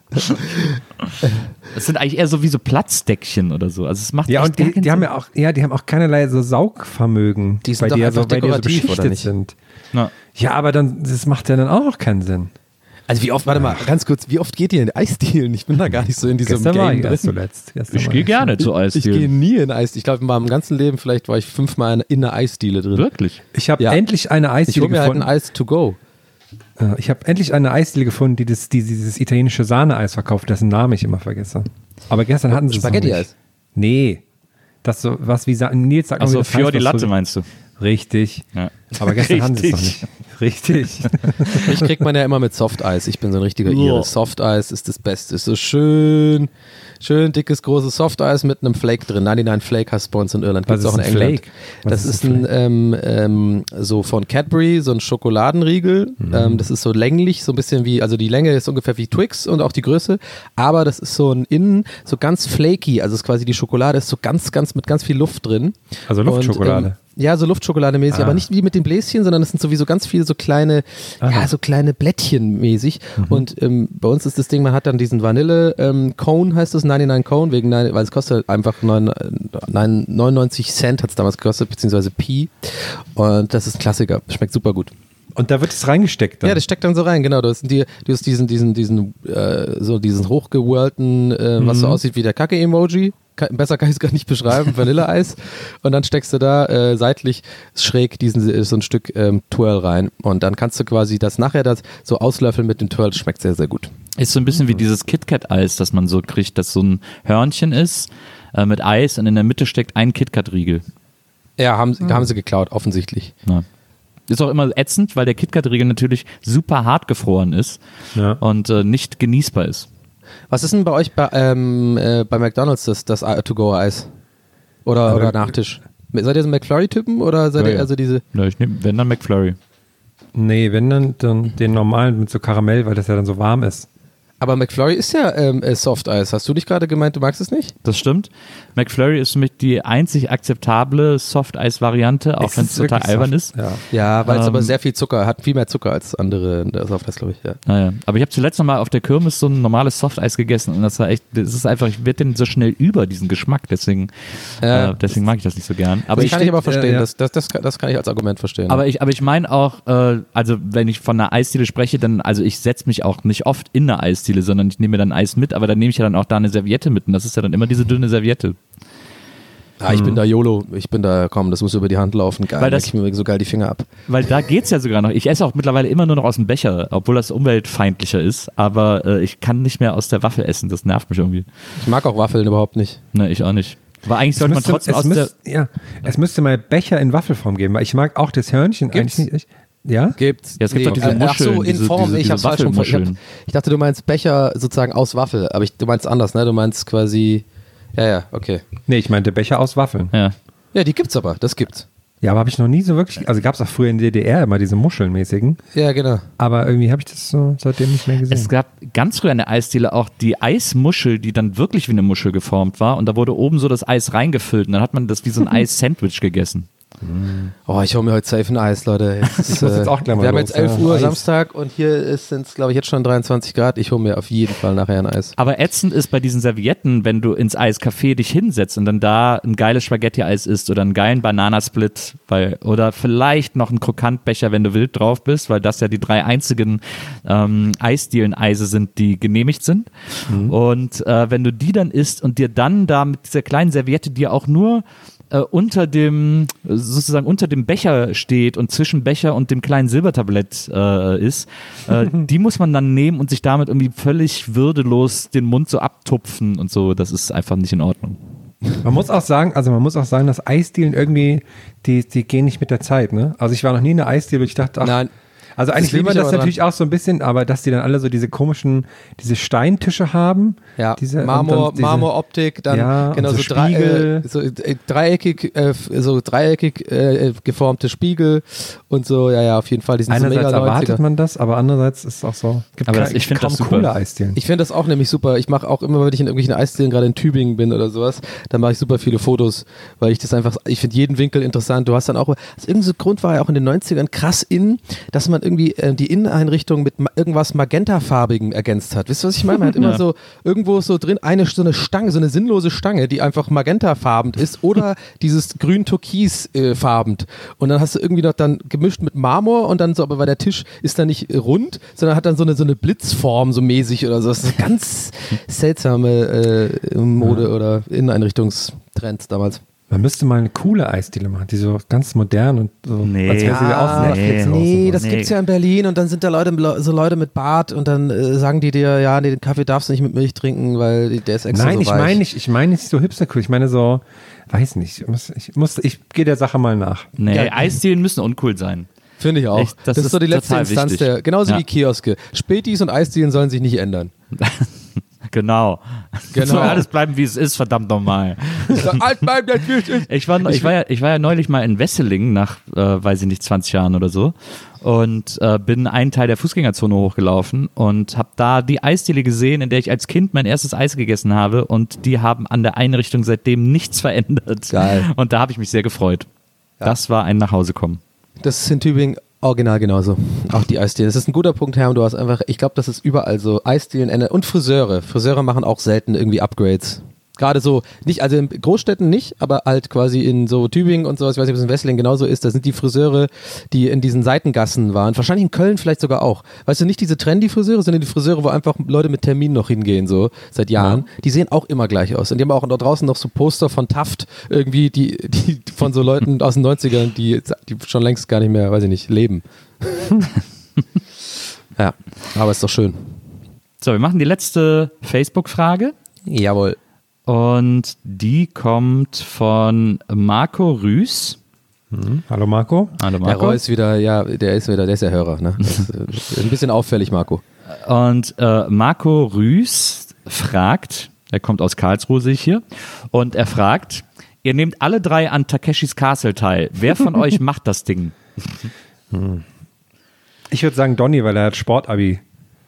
Das sind eigentlich eher so wie so Platzdeckchen oder so. Also es macht
Ja,
echt
und
gar
die,
keinen
die haben
Sinn.
ja auch, ja, die haben auch keinerlei so Saugvermögen,
Die sind
weil
doch
die ja
einfach
so, weil die ja so
dekorativ, oder
beschichtet
nicht?
sind.
Na.
Ja, aber dann, das macht ja dann auch noch keinen Sinn.
Also wie oft, warte mal, ganz kurz, wie oft geht ihr in Eisdielen? Ich bin da gar nicht so in diesem
Gestern war
Game
ich erst
drin.
zuletzt. Gestern
Ich
war
gehe gerne zu
Ich gehe
Eisdielen.
nie in Eisdiele. Ich glaube, in meinem ganzen Leben vielleicht war ich fünfmal in, in einer Eisdiele drin.
Wirklich?
Ich habe
Ja.
endlich eine
Ich
Eisdiele
hole mir halt ein
gefunden.
Eis to go.
Äh, Ich habe endlich eine Eisdiele gefunden, die, das, die dieses italienische Sahneeis verkauft, dessen Namen ich immer vergesse. Aber gestern hatten sie es noch nicht.
Spaghetti-Eis.
Nee. Das so was wie Sa- Nils sagt mal, wie
Achso,
das heißt,
Fior di
was
Latte
so,
meinst du?
Richtig.
Ja.
Aber gestern hatten sie es noch
Richtig.
nicht. Richtig.
Mich kriegt man ja immer mit Softeis. Ich bin so ein richtiger
Ja.
Ire. Softeis ist das Beste. Ist so schön, schön dickes, großes Softeis mit einem Flake drin. neunundneunzig Flake hast du bei uns in Irland.
Was
Gibt's
ist
auch in
ein
England.
Flake? Was
Das
ist
ist
ein
ein, ähm, ähm, so von Cadbury, so ein Schokoladenriegel.
Mhm.
Ähm, das ist so länglich, so ein bisschen wie, also die Länge ist ungefähr wie Twix und auch die Größe. Aber das ist so ein Innen, so ganz flaky. Also es ist quasi die Schokolade ist so ganz, ganz mit ganz viel Luft drin.
Also Luftschokolade.
Und, ähm, ja, so Luftschokolademäßig,
Ah.
aber nicht wie mit den Bläschen, sondern es sind sowieso ganz viele so kleine, ja, so kleine Blättchen mäßig. Und ähm, bei uns ist das Ding, man hat dann diesen Vanille ähm, Cone, heißt das, neunundneunzig Cone, wegen, nein- weil es kostet einfach neun, nein, neunundneunzig Cent hat es damals gekostet, beziehungsweise Pi. Und das ist ein Klassiker, schmeckt super gut.
Und da wird es reingesteckt dann.
Ja, das steckt dann so rein, genau. Du hast, die, du hast diesen, diesen, diesen, äh, so diesen hochgewirlten, äh, was so aussieht wie der Kacke-Emoji. Ka- Besser kann ich es gar nicht beschreiben, Vanilleeis. Und dann steckst du da äh, seitlich schräg diesen, so ein Stück ähm, Twirl rein. Und dann kannst du quasi das nachher das so auslöffeln mit dem Twirl. Das schmeckt sehr, sehr gut.
Ist so ein bisschen wie dieses KitKat-Eis, das man so kriegt, das so ein Hörnchen ist äh, mit Eis und in der Mitte steckt ein KitKat-Riegel.
Ja, haben, haben sie geklaut, offensichtlich.
Ja. Ist auch immer ätzend, weil der KitKat-Riegel natürlich super hart gefroren ist
Ja.
und äh, nicht genießbar ist.
Was ist denn bei euch bei, ähm, äh, bei McDonalds das, das To-Go-Eis? Oder,
Aber-
oder Nachtisch? Seid ihr so McFlurry-Typen oder seid
Ja,
ihr
ja.
also diese...
Ja, ich nehme, wenn dann McFlurry.
Nee, wenn dann, dann den normalen mit so Karamell, weil das ja dann so warm ist.
Aber McFlurry ist ja ähm, äh, Softeis. Hast du nicht gerade gemeint, du magst es nicht?
Das stimmt. McFlurry ist für mich die einzig akzeptable Soft-Eis-Variante, auch
Es
wenn
ist
es total
wirklich
albern
soft.
ist.
Ja.
Ja, weil es
Ähm,
aber sehr viel Zucker hat, viel mehr Zucker als andere Softeis, glaube ich. Ja.
Naja. Aber ich habe zuletzt noch mal auf der Kirmes so ein normales Softeis gegessen und das war echt, das ist einfach, ich werde den so schnell über, diesen Geschmack, deswegen,
Ja,
äh, deswegen mag ich das nicht so gern. Aber
das
ich,
kann ich aber verstehen.
äh, ja.
das, das, das, kann- das kann ich als Argument verstehen.
aber ich, aber ich meine auch, äh, also wenn ich von einer Eisdiele spreche, dann, also ich setze mich auch nicht oft in eine Eisdiele, sondern ich nehme mir dann Eis mit, aber dann nehme ich ja dann auch da eine Serviette mit und das ist ja dann immer diese dünne Serviette.
ah, ich bin da YOLO. Ich bin da, komm, das muss über die Hand laufen. Geil,
Weil das-
leck ich mir so geil die Finger ab.
Weil da geht's ja sogar noch. Ich esse auch mittlerweile immer nur noch aus dem Becher, obwohl das umweltfeindlicher ist, aber äh, ich kann nicht mehr aus der Waffel essen, das nervt mich irgendwie.
Ich mag auch Waffeln überhaupt nicht.
Ne, ich auch nicht. Aber eigentlich sollte man
müsste,
trotzdem
es,
aus der...
müsste, ja, es müsste mal Becher in Waffelform geben, weil ich mag auch das Hörnchen
Gibt's?
eigentlich nicht. Ich, ja?
Gibt's?
Ja, es gibt doch diese
äh, Ach so,
Muscheln,
in
diese-
Form.
diese-
ich
diese
hab's falsch schon ver- ich, hab,
Waffelmuscheln.
ich dachte, du meinst Becher sozusagen aus Waffel, aber ich, du meinst anders, ne? Du meinst quasi. Ja, ja, okay.
Nee, ich meinte Becher aus Waffeln.
Ja.
Ja, die gibt's aber, das gibt's.
Ja, aber habe ich noch nie so wirklich, also gab es auch früher in der D D R immer diese Muschelmäßigen,
Ja, genau.
aber irgendwie habe ich das so seitdem nicht mehr gesehen.
Es gab ganz früher in der Eisdiele auch die Eismuschel, die dann wirklich wie eine Muschel geformt war und da wurde oben so das Eis reingefüllt und dann hat man das wie so ein Eis-Sandwich gegessen.
Oh, ich hole mir heute safe ein Eis, Leute. Jetzt ist,
muss jetzt
äh,
auch gleich mal
wir haben
los,
jetzt elf
ja.
Uhr
Eis.
Samstag und hier sind es, glaube ich, jetzt schon dreiundzwanzig Grad. Ich hole mir auf jeden Fall nachher ein Eis.
Aber ätzend ist bei diesen Servietten, wenn du ins Eiscafé dich hinsetzt und dann da ein geiles Spaghetti-Eis isst oder einen geilen Bananasplit weil, oder vielleicht noch einen Krokantbecher, wenn du wild drauf bist, weil das ja die drei einzigen ähm, Eisdielen-Eise sind, die genehmigt sind. Und äh, wenn du die dann isst und dir dann da mit dieser kleinen Serviette dir auch nur äh, unter dem, sozusagen unter dem Becher steht und zwischen Becher und dem kleinen Silbertablett äh, ist, äh, die muss man dann nehmen und sich damit irgendwie völlig würdelos den Mund so abtupfen und so. Das ist einfach nicht in Ordnung.
Man muss auch sagen, also man muss auch sagen, dass Eisdielen irgendwie, die, die gehen nicht mit der Zeit, ne? Also ich war noch nie in einer Eisdiele, wo ich dachte, ach,
Nein.
also eigentlich
Das
will
liebe
man
ich
das
aber
natürlich auch so ein bisschen, aber dass die dann alle so diese komischen, diese Steintische haben.
Ja,
diese, und
Marmor,
dann diese-
Marmoroptik, dann
Ja,
genau
und
so,
so
drei, äh,
Spiegel.
so äh, dreieckig, äh, so dreieckig äh, geformte Spiegel und so, ja, ja, auf jeden Fall. Die sind so
Einerseits
mega
erwartet
neunziger.
man das, aber andererseits ist es auch so, gibt
Aber
kein-
das- ich find
kaum
das super.
coole Eisdielen.
Ich finde das auch nämlich super. Ich mache auch immer, wenn ich in irgendwelchen Eisdielen gerade in Tübingen bin oder sowas, dann mache ich super viele Fotos, weil ich das einfach, ich finde jeden Winkel interessant. Du hast dann auch, aus irgendeinem Grund war ja auch in den neunzigern krass in, dass man irgendwie äh, die Inneneinrichtung mit ma- irgendwas magentafarbigem ergänzt hat. Wisst ihr, was ich meine? Man hat immer
Ja.
so irgendwo so drin eine so eine Stange, so eine sinnlose Stange, die einfach magentafarben ist oder dieses grün-türkis-farbend. Äh, und dann hast du irgendwie noch dann gemischt mit Marmor und dann so, aber weil der Tisch ist dann nicht äh, rund, sondern hat dann so eine, so eine Blitzform so mäßig oder so. Das ist eine ganz seltsame äh, Mode-
Ja.
oder Inneneinrichtungstrends damals.
Man müsste mal eine coole Eisdiele machen, die so ganz modern und so.
Nee.
als wäre sie
Ja,
aus
nee.
Netflix raus
Nee,
und
das
Nee.
gibt's ja in Berlin und dann sind da Leute, so Leute mit Bart und dann äh, sagen die dir, ja, nee, den Kaffee darfst du nicht mit Milch trinken, weil die- der ist
so.
extra
Nein,
so
ich
weich.
meine nicht, ich meine nicht so hipstercool. Ich meine so, weiß nicht, ich muss, ich, muss, ich gehe der Sache mal nach.
Nee,
Ja.
Eisdielen müssen uncool sein.
Finde ich auch.
Echt, das
das ist
ist
so die letzte
total
Instanz
wichtig.
der, genauso
Ja.
wie Kioske. Spätis und Eisdielen sollen sich nicht ändern.
Genau.
Genau.
Soll alles bleiben, wie es ist, verdammt nochmal.
Altbeim, der Tür ist.
Ich war, ich, war ja, ich war ja neulich mal in Wesseling nach, äh, weiß ich nicht, zwanzig Jahren oder so und äh, bin einen Teil der Fußgängerzone hochgelaufen und habe da die Eisdiele gesehen, in der ich als Kind mein erstes Eis gegessen habe und die haben an der Einrichtung seitdem nichts verändert.
Geil.
Und da habe ich mich sehr gefreut.
Ja.
Das war ein Nachhausekommen.
Das ist in Tübingen original genauso. Auch die Eisdielen. Das ist ein guter Punkt, Herr. Du hast einfach, ich glaube, das ist überall so. Eisdielen Ende- und Friseure. Friseure machen auch selten irgendwie Upgrades. Gerade so, nicht, also in Großstädten nicht, aber halt quasi in so Tübingen und sowas, ich weiß nicht, ob es in Wesseling genauso ist, da sind die Friseure, die in diesen Seitengassen waren, wahrscheinlich in Köln vielleicht sogar auch. Weißt du, nicht diese Trendy-Friseure, sondern die Friseure, wo einfach Leute mit Termin noch hingehen, so, seit Jahren. Die sehen auch immer gleich aus. Und die haben auch da draußen noch so Poster von Taft, irgendwie, die, die von so Leuten aus den neunzigern, die, die schon längst gar nicht mehr, weiß ich nicht, leben. Ja, aber ist doch schön.
So, wir machen die letzte Facebook-Frage.
Jawohl.
Und die kommt von Marco Rüß.
Hm. Hallo Marco.
Hallo
Der
Marco.
Roy ist wieder, ja, der ist wieder, der ist ja Hörer, ne? Das ist, äh, ein bisschen auffällig, Marco.
Und äh, Marco Rüß fragt, er kommt aus Karlsruhe, sehe ich hier, und er fragt, ihr nehmt alle drei an Takeshis Castle teil. Wer von euch macht das Ding?
Ich würde sagen Donny, weil er hat Sportabi.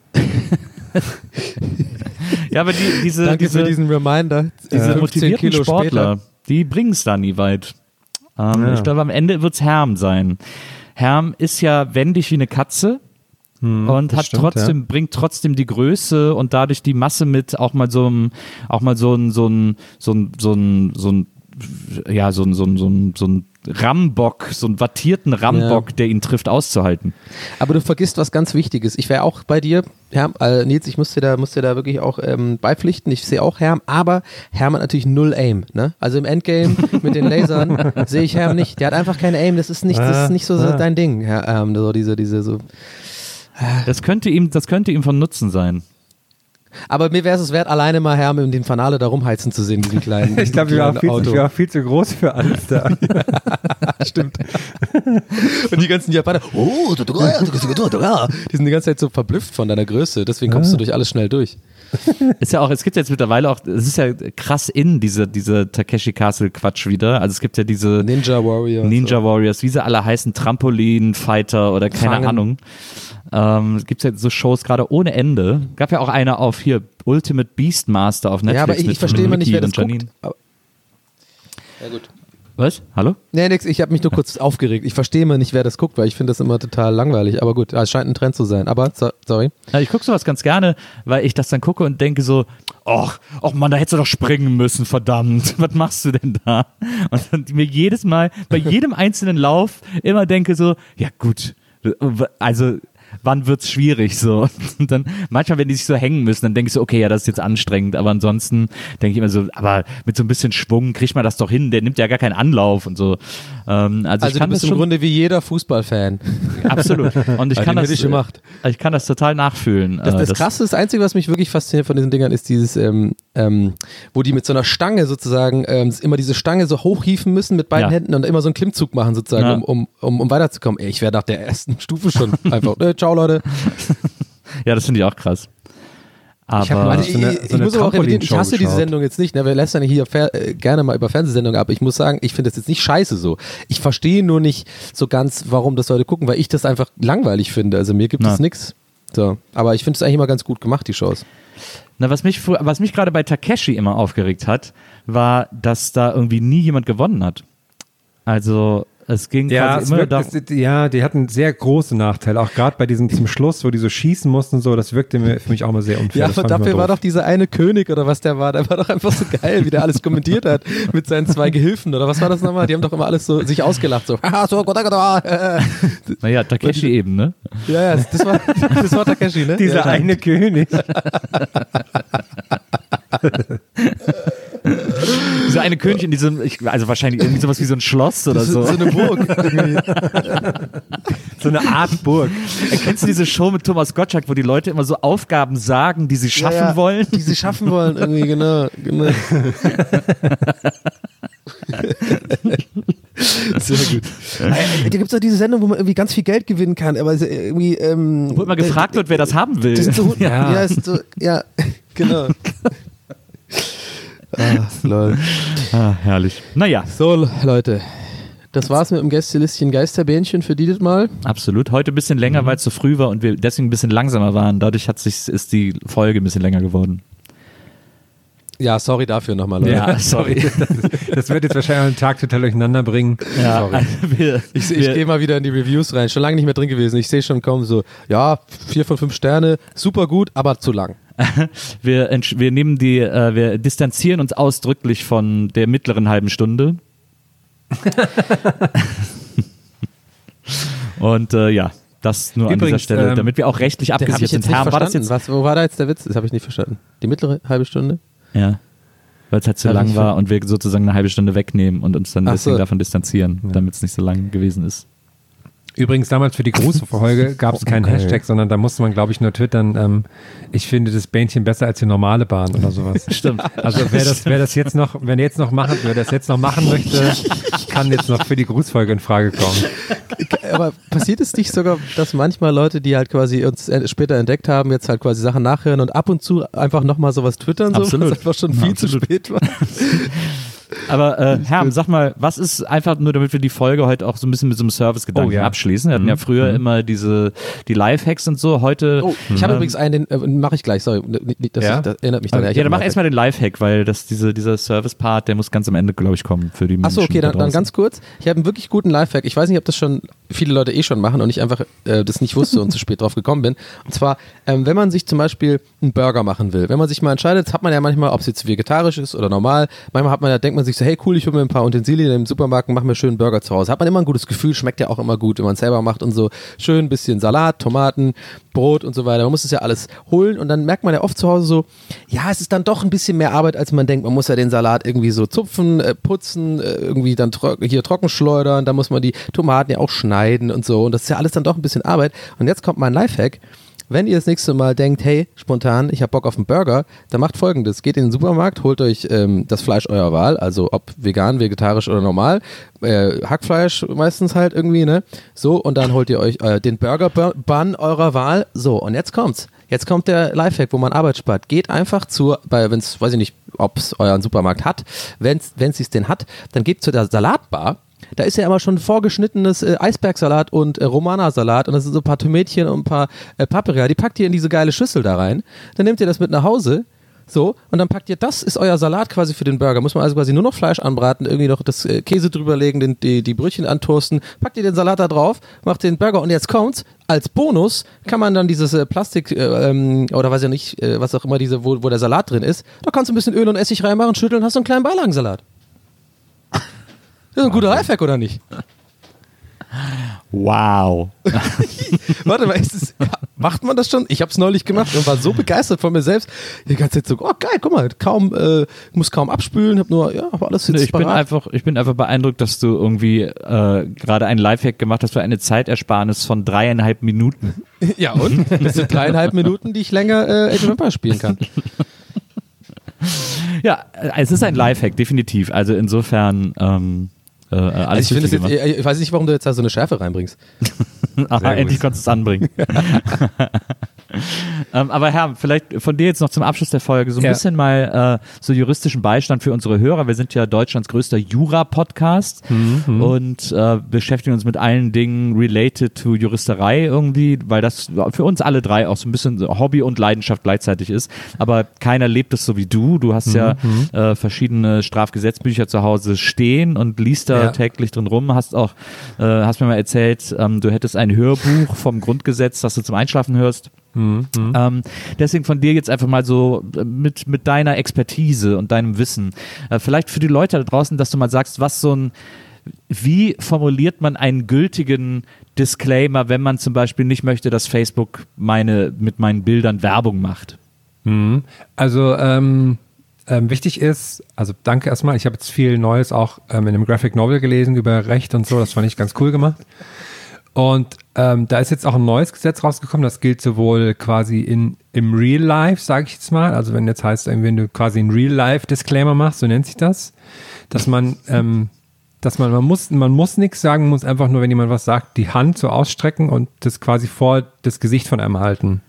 Ja, aber die, diese,
Danke
diese,
für diesen Reminder.
diese
fünfzehn
motivierten
Kilo
Sportler,
später.
die bringen es da nie weit. Ähm,
Ja.
Ich glaube, am Ende wird es Herm sein. Herm ist ja wendig wie eine Katze. Und
das
hat
stimmt,
trotzdem, bringt trotzdem die Größe und dadurch die Masse mit, auch mal so ein, auch mal so ein, so ein, so ein, so ein, so ein, ja, so ein, so ein, so ein, so ein Rambock, so einen wattierten Rambock,
Ja.
der ihn trifft, auszuhalten.
Aber du vergisst was ganz Wichtiges. Ich wäre auch bei dir, Herm, äh, Nils, ich muss dir da, muss dir da wirklich auch ähm, beipflichten. Ich sehe auch Herm, aber Herm hat natürlich null Aim. Ne? Also im Endgame mit den Lasern sehe ich Herm nicht. Der hat einfach kein Aim. Das ist nicht, das ist nicht so
Ah.
dein Ding, Herr, ähm, so diese, diese so.
Das könnte ihm, das könnte ihm von Nutzen sein.
Aber mir wäre es wert, alleine mal Herm in dem Fanale da rumheizen zu sehen, diesen kleinen,
Ich glaube, ich war
kleinen
viel,
Auto.
ich war viel zu groß für alles da.
Stimmt. Und die ganzen Japaner, oh, du- du- du- du- du- du- die sind die ganze Zeit so verblüfft von deiner Größe. Deswegen kommst du durch alles schnell durch.
Ist ja auch, es gibt jetzt mittlerweile auch, es ist ja krass in diese, diese Takeshi Castle Quatsch wieder. Also es gibt ja diese
Ninja Warrior.
Ninja Warriors, wie sie alle heißen, Trampolin, Fighter oder keine
Fangen.
Ahnung. Ähm, es gibt ja so Shows gerade ohne Ende. Gab ja auch eine auf hier, Ultimate Beastmaster auf Netflix.
Ja, aber ich,
mit
ich verstehe immer nicht,
Mickey
wer das
und Janine.
guckt. Aber, ja gut.
Was? Hallo?
Nee, nix, ich habe mich nur kurz aufgeregt. Ich verstehe immer nicht, wer das guckt, weil ich finde das immer total langweilig. Aber gut, es scheint ein Trend zu sein. Aber, so, sorry.
Ja, ich gucke sowas ganz gerne, weil ich das dann gucke und denke so, ach, ach Mann, da hättest du doch springen müssen, verdammt. Was machst du denn da? Und dann mir jedes Mal, bei jedem einzelnen Lauf immer denke so, ja gut, also wann wird's schwierig so? Und dann manchmal, wenn die sich so hängen müssen, dann denke ich so, okay, ja, das ist jetzt anstrengend, aber ansonsten denke ich immer so, aber mit so ein bisschen Schwung kriegt man das doch hin, der nimmt ja gar keinen Anlauf und so. Ähm, also,
Also
ich
du
kann
bist
das
im
schon
Grunde wie jeder Fußballfan.
absolut. Und ich
Bei
kann
dem
das,
hätte ich gemacht.
ich kann das total nachfühlen.
Das,
Äh,
das Krasse, das Einzige, was mich wirklich fasziniert von diesen Dingern, ist dieses, ähm, ähm, wo die mit so einer Stange sozusagen ähm, immer diese Stange so hochhieven müssen mit beiden
Ja.
Händen und immer so einen Klimmzug machen sozusagen,
Ja.
um, um, um, um weiterzukommen. Ey, ich wäre nach der ersten Stufe schon einfach, ne, ciao Leute.
Ja, das finde ich auch krass. Aber
Ich hab mal-
Also
so eine-
ich,
so
ich
eine
muss aber auch revidieren, ich
Trampolinshow
hasse diese
geschaut.
Sendung jetzt nicht. Ne? Wir lästern hier fer äh, gerne mal über Fernsehsendungen, aber ich muss sagen, ich finde das jetzt nicht scheiße so. Ich verstehe nur nicht so ganz, warum das Leute gucken, weil ich das einfach langweilig finde. Also mir gibt
Na.
es nichts. So. Aber ich finde es eigentlich immer ganz gut gemacht, die Shows.
na, was mich, fu- was mich gerade bei Takeshi immer aufgeregt hat, war, dass da irgendwie nie jemand gewonnen hat. Also Es ging
Ja,
quasi
es
immer
wirkt,
darum,
es, ja, die hatten sehr große Nachteile, auch gerade bei diesem zum Schluss, wo die so schießen mussten und so, das wirkte mir für mich auch mal sehr unfair.
Ja,
Das
aber
fand ich
dafür
mal
war
doof.
doch dieser eine König oder was der war, der war doch einfach so geil, wie der alles kommentiert hat mit seinen zwei Gehilfen oder was war das nochmal? Die haben doch immer alles so sich ausgelacht, so, haha, so, Gott, Gott, Gott.
naja, Takeshi eben, ne?
Ja, ja, das war, das war Takeshi, ne?
Dieser
ja,
eine König.
Dieser eine König in diesem, ich, also wahrscheinlich irgendwie sowas wie so ein Schloss oder
so,
so.
so eine Burg. irgendwie.
So eine Art Burg.
Kennst du diese Show mit Thomas Gottschalk, wo die Leute immer so Aufgaben sagen, die sie schaffen
ja, ja,
wollen?
Die sie schaffen wollen, irgendwie, genau. genau. Sehr gut. Äh, da gibt es doch diese Sendung, wo man irgendwie ganz viel Geld gewinnen kann, aber irgendwie. Ähm,
Wo immer gefragt wird, wer das haben will.
Das sind so,
Ja.
ja, ist so, ja, genau. Ah, lol.
Ah, herrlich. Naja,
So, Leute. Das war's mit dem Gästelistchen Geisterbähnchen für dieses Mal.
absolut. Heute ein bisschen länger, weil es so früh war und wir deswegen ein bisschen langsamer waren. Dadurch hat sich, ist die Folge ein bisschen länger geworden.
Ja, sorry dafür nochmal, Leute.
Ja, sorry.
Das wird jetzt wahrscheinlich einen Tag total durcheinander bringen.
Ja,
Sorry.
wir,
Ich, ich
wir,
gehe mal wieder in die Reviews rein. Schon lange nicht mehr drin gewesen. Ich sehe schon kommen so, ja, vier von fünf Sterne, super gut, aber zu lang.
wir, entsch- wir nehmen die, äh, wir distanzieren uns ausdrücklich von der mittleren halben Stunde. Und äh, ja, das nur an dieser
Übrigens,
Stelle,
ähm,
damit wir auch rechtlich
Den habe
abgesichert
ich jetzt
sind.
nicht
Herr, war das
verstanden.
jetzt?
Was, wo war da jetzt der Witz? Das habe ich nicht verstanden. Die mittlere halbe Stunde?
Ja. Weil es halt zu
Hab
lang
ich
war
ver-
und wir sozusagen eine halbe Stunde wegnehmen und uns dann
Ach
deswegen
so.
davon distanzieren, damit es nicht so lang gewesen ist.
Übrigens, damals für die Grußfolge gab es keinen
Okay.
Hashtag, sondern da musste man, glaube ich, nur twittern, ähm, ich finde das Bähnchen besser als die normale Bahn oder sowas.
Stimmt.
Also wer das, wer das jetzt noch, wer jetzt noch machen, wer das jetzt noch machen möchte, kann jetzt noch für die Grußfolge in Frage kommen.
Aber passiert es nicht sogar, dass manchmal Leute, die halt quasi uns äh, später entdeckt haben, jetzt halt quasi Sachen nachhören und ab und zu einfach nochmal sowas twittern, so,
Absolut.
was einfach schon viel zu
Absolut.
spät war?
Aber äh, Herr, sag mal, was ist einfach nur, damit wir die Folge heute auch so ein bisschen mit so einem Service-Gedanken
Oh, ja.
abschließen? Wir hatten ja früher immer diese die Lifehacks und so. Heute
Oh, ich habe
ähm,
übrigens einen, den äh, mache ich gleich, sorry, nicht, das,
Ja?
das erinnert mich dann.
ja,
ich
dann
hab
mach
einen
erstmal den Lifehack, weil das diese dieser Service-Part, der muss ganz am Ende, glaube ich, kommen für die Menschen.
Achso, okay,
da
dann, dann
draußen.
ganz kurz. Ich habe einen wirklich guten Lifehack. Ich weiß nicht, ob das schon viele Leute eh schon machen und ich einfach äh, das nicht wusste und zu spät drauf gekommen bin. Und zwar, ähm, wenn man sich zum Beispiel einen Burger machen will, wenn man sich mal entscheidet, hat man ja manchmal, ob es jetzt vegetarisch ist oder normal, manchmal hat man ja, denkt man sich so, hey cool, ich hole mir ein paar Utensilien im Supermarkt und mache mir schön einen Burger zu Hause. Hat man immer ein gutes Gefühl, schmeckt ja auch immer gut, wenn man es selber macht und so. Schön ein bisschen Salat, Tomaten, Brot und so weiter. Man muss es ja alles holen und dann merkt man ja oft zu Hause so, ja, es ist dann doch ein bisschen mehr Arbeit, als man denkt. Man muss ja den Salat irgendwie so zupfen, äh, putzen, äh, irgendwie dann tro hier trocken schleudern, da muss man die Tomaten ja auch schneiden und so. Und das ist ja alles dann doch ein bisschen Arbeit. Und jetzt kommt mein Lifehack. Wenn ihr das nächste Mal denkt, hey, spontan, ich habe Bock auf einen Burger, dann macht Folgendes. Geht in den Supermarkt, holt euch ähm, das Fleisch eurer Wahl, also ob vegan, vegetarisch oder normal, äh, Hackfleisch meistens halt irgendwie, ne? So, und dann holt ihr euch äh, den Burger-Bun eurer Wahl. So, und jetzt kommt's. Jetzt kommt der Lifehack, wo man Arbeit spart. Geht einfach zur, bei, wenn's, weiß ich nicht, ob es euren Supermarkt hat, wenn es den hat, dann geht zu der Salatbar. Da ist ja immer schon vorgeschnittenes äh, Eisbergsalat und äh, Romana-Salat und das sind so ein paar Tomätchen und ein paar äh, Paprika. Die packt ihr in diese geile Schüssel da rein. Dann nehmt ihr das mit nach Hause. So, und dann packt ihr, das ist euer Salat quasi für den Burger. Muss man also quasi nur noch Fleisch anbraten, irgendwie noch das äh, Käse drüberlegen, den, die, die Brötchen antoasten, packt ihr den Salat da drauf, macht den Burger und jetzt kommt's. Als Bonus kann man dann dieses äh, Plastik, äh, ähm, oder weiß ja nicht, äh, was auch immer, diese, wo, wo der Salat drin ist, da kannst du ein bisschen Öl und Essig reinmachen, schütteln, hast du einen kleinen Beilagensalat. Das ist ein guter Lifehack, oder nicht?
Wow.
Warte mal, ist es, macht man das schon? Ich habe es neulich gemacht und war so begeistert von mir selbst. Die ganze Zeit so, oh geil, guck mal, kaum, äh, muss kaum abspülen, hab nur, ja, hab alles jetzt
Ich bin,
parat.
einfach, ich bin einfach beeindruckt, dass du irgendwie äh, gerade einen Lifehack gemacht hast für eine Zeitersparnis von dreieinhalb Minuten.
Ja und? Das sind dreieinhalb Minuten, die ich länger äh, Age of Empires spielen kann.
Ja, es ist ein Lifehack, definitiv. Also insofern ähm, äh, alles
Also ich finde es
richtig
jetzt, ich weiß nicht, warum du jetzt da so eine Schärfe reinbringst.
gemacht. Aha,
Sehr gut.
endlich konntest du es anbringen. ähm, aber Herr, vielleicht von dir jetzt noch zum Abschluss der Folge so ein
Ja.
bisschen mal äh, so juristischen Beistand für unsere Hörer. Wir sind ja Deutschlands größter Jura-Podcast
Mhm.
und äh, beschäftigen uns mit allen Dingen related to Juristerei irgendwie, weil das für uns alle drei auch so ein bisschen so Hobby und Leidenschaft gleichzeitig ist. Aber keiner lebt es so wie du. Du hast ja äh, verschiedene Strafgesetzbücher zu Hause stehen und liest da
Ja.
täglich drin rum. Hast auch, äh, hast mir mal erzählt, ähm, du hättest ein Hörbuch vom Grundgesetz, das du zum Einschlafen hörst. Ähm, deswegen von dir jetzt einfach mal so äh, mit, mit deiner Expertise und deinem Wissen, äh, vielleicht für die Leute da draußen, dass du mal sagst, was so ein, wie formuliert man einen gültigen Disclaimer, wenn man zum Beispiel nicht möchte, dass Facebook meine, mit meinen Bildern Werbung macht?
Mhm. Also ähm, ähm, wichtig ist, also danke erstmal, ich habe jetzt viel Neues auch ähm, in einem Graphic Novel gelesen über Recht und so, das fand ich ganz cool gemacht. Und ähm, da ist jetzt auch ein neues Gesetz rausgekommen, das gilt sowohl quasi in, im Real Life, sage ich jetzt mal, also wenn jetzt heißt, wenn du quasi einen Real Life Disclaimer machst, so nennt sich das, dass man, ähm, dass man, man muss, man muss nichts sagen, man muss einfach nur, wenn jemand was sagt, die Hand so ausstrecken und das quasi vor das Gesicht von einem halten.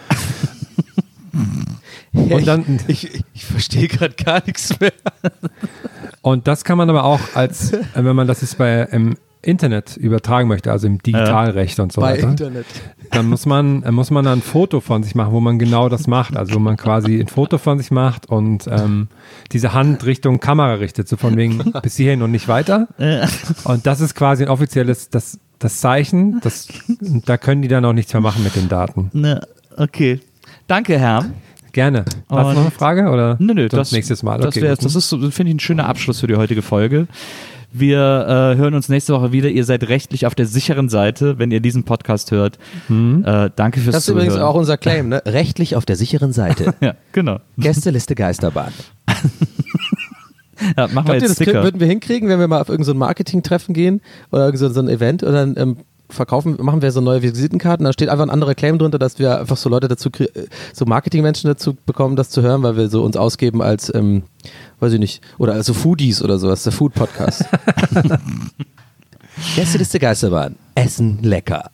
Und dann,
ich, ich, ich verstehe gerade gar nichts mehr.
Und das kann man aber auch als, äh, wenn man das jetzt bei im Internet übertragen möchte, also im Digitalrecht und so
Bei
weiter,
Internet.
dann muss man, äh, muss man dann ein Foto von sich machen, wo man genau das macht. Also wo man quasi ein Foto von sich macht und ähm, diese Hand Richtung Kamera richtet, so von wegen bis hierhin und nicht weiter. Und das ist quasi ein offizielles, das, das Zeichen, das, da können die dann auch nichts mehr machen mit den Daten.
Ne, okay. Danke, Herr.
Gerne. Hast du noch eine Frage? Oder
Nö, nö,
sonst
das,
nächstes Mal?
das,
Okay,
wär's.
gut.
Das ist, so, finde ich, ein schöner Abschluss für die heutige Folge. Wir äh, hören uns nächste Woche wieder. Ihr seid rechtlich auf der sicheren Seite, wenn ihr diesen Podcast hört. Äh, danke fürs
Das ist
Zuhören.
übrigens auch unser Claim, ne? Rechtlich auf der sicheren Seite.
Ja, genau.
Gästeliste Geisterbahn.
Ja, machen wir
Glaubt ihr,
jetzt
das
Sticker.
können, würden wir hinkriegen, wenn wir mal auf irgendein so ein Marketing-Treffen gehen oder irgend so, so ein Event und dann ähm, verkaufen, machen wir so neue Visitenkarten, da steht einfach ein anderer Claim drunter, dass wir einfach so Leute dazu, krie- so Marketingmenschen dazu bekommen, das zu hören, weil wir so uns ausgeben als, ähm, weiß ich nicht, oder als so Foodies oder sowas, der Food-Podcast. Gästeliste Geisterbahn. Essen lecker.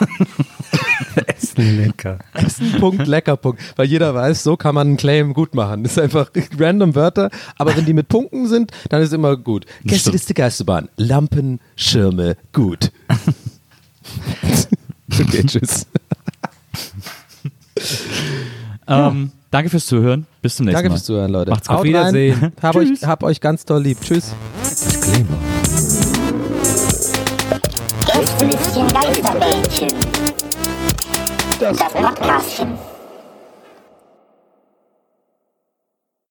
Essen lecker.
Essen, Punkt, lecker, Punkt. Weil jeder weiß, so kann man einen Claim gut machen. Das ist einfach random Wörter, aber wenn die mit Punkten sind, dann ist immer gut. Gästeliste Geisterbahn. Lampen, Schirme, gut. Okay, tschüss.
Ähm, danke fürs Zuhören. Bis zum nächsten
Danke
Mal.
fürs Zuhören, Leute.
Macht's gut.
Haut
Auf Wiedersehen.
rein. Hab euch, hab euch ganz doll lieb. Tschüss.
Gästelistchen Geisterbällchen. Das Podcastchen.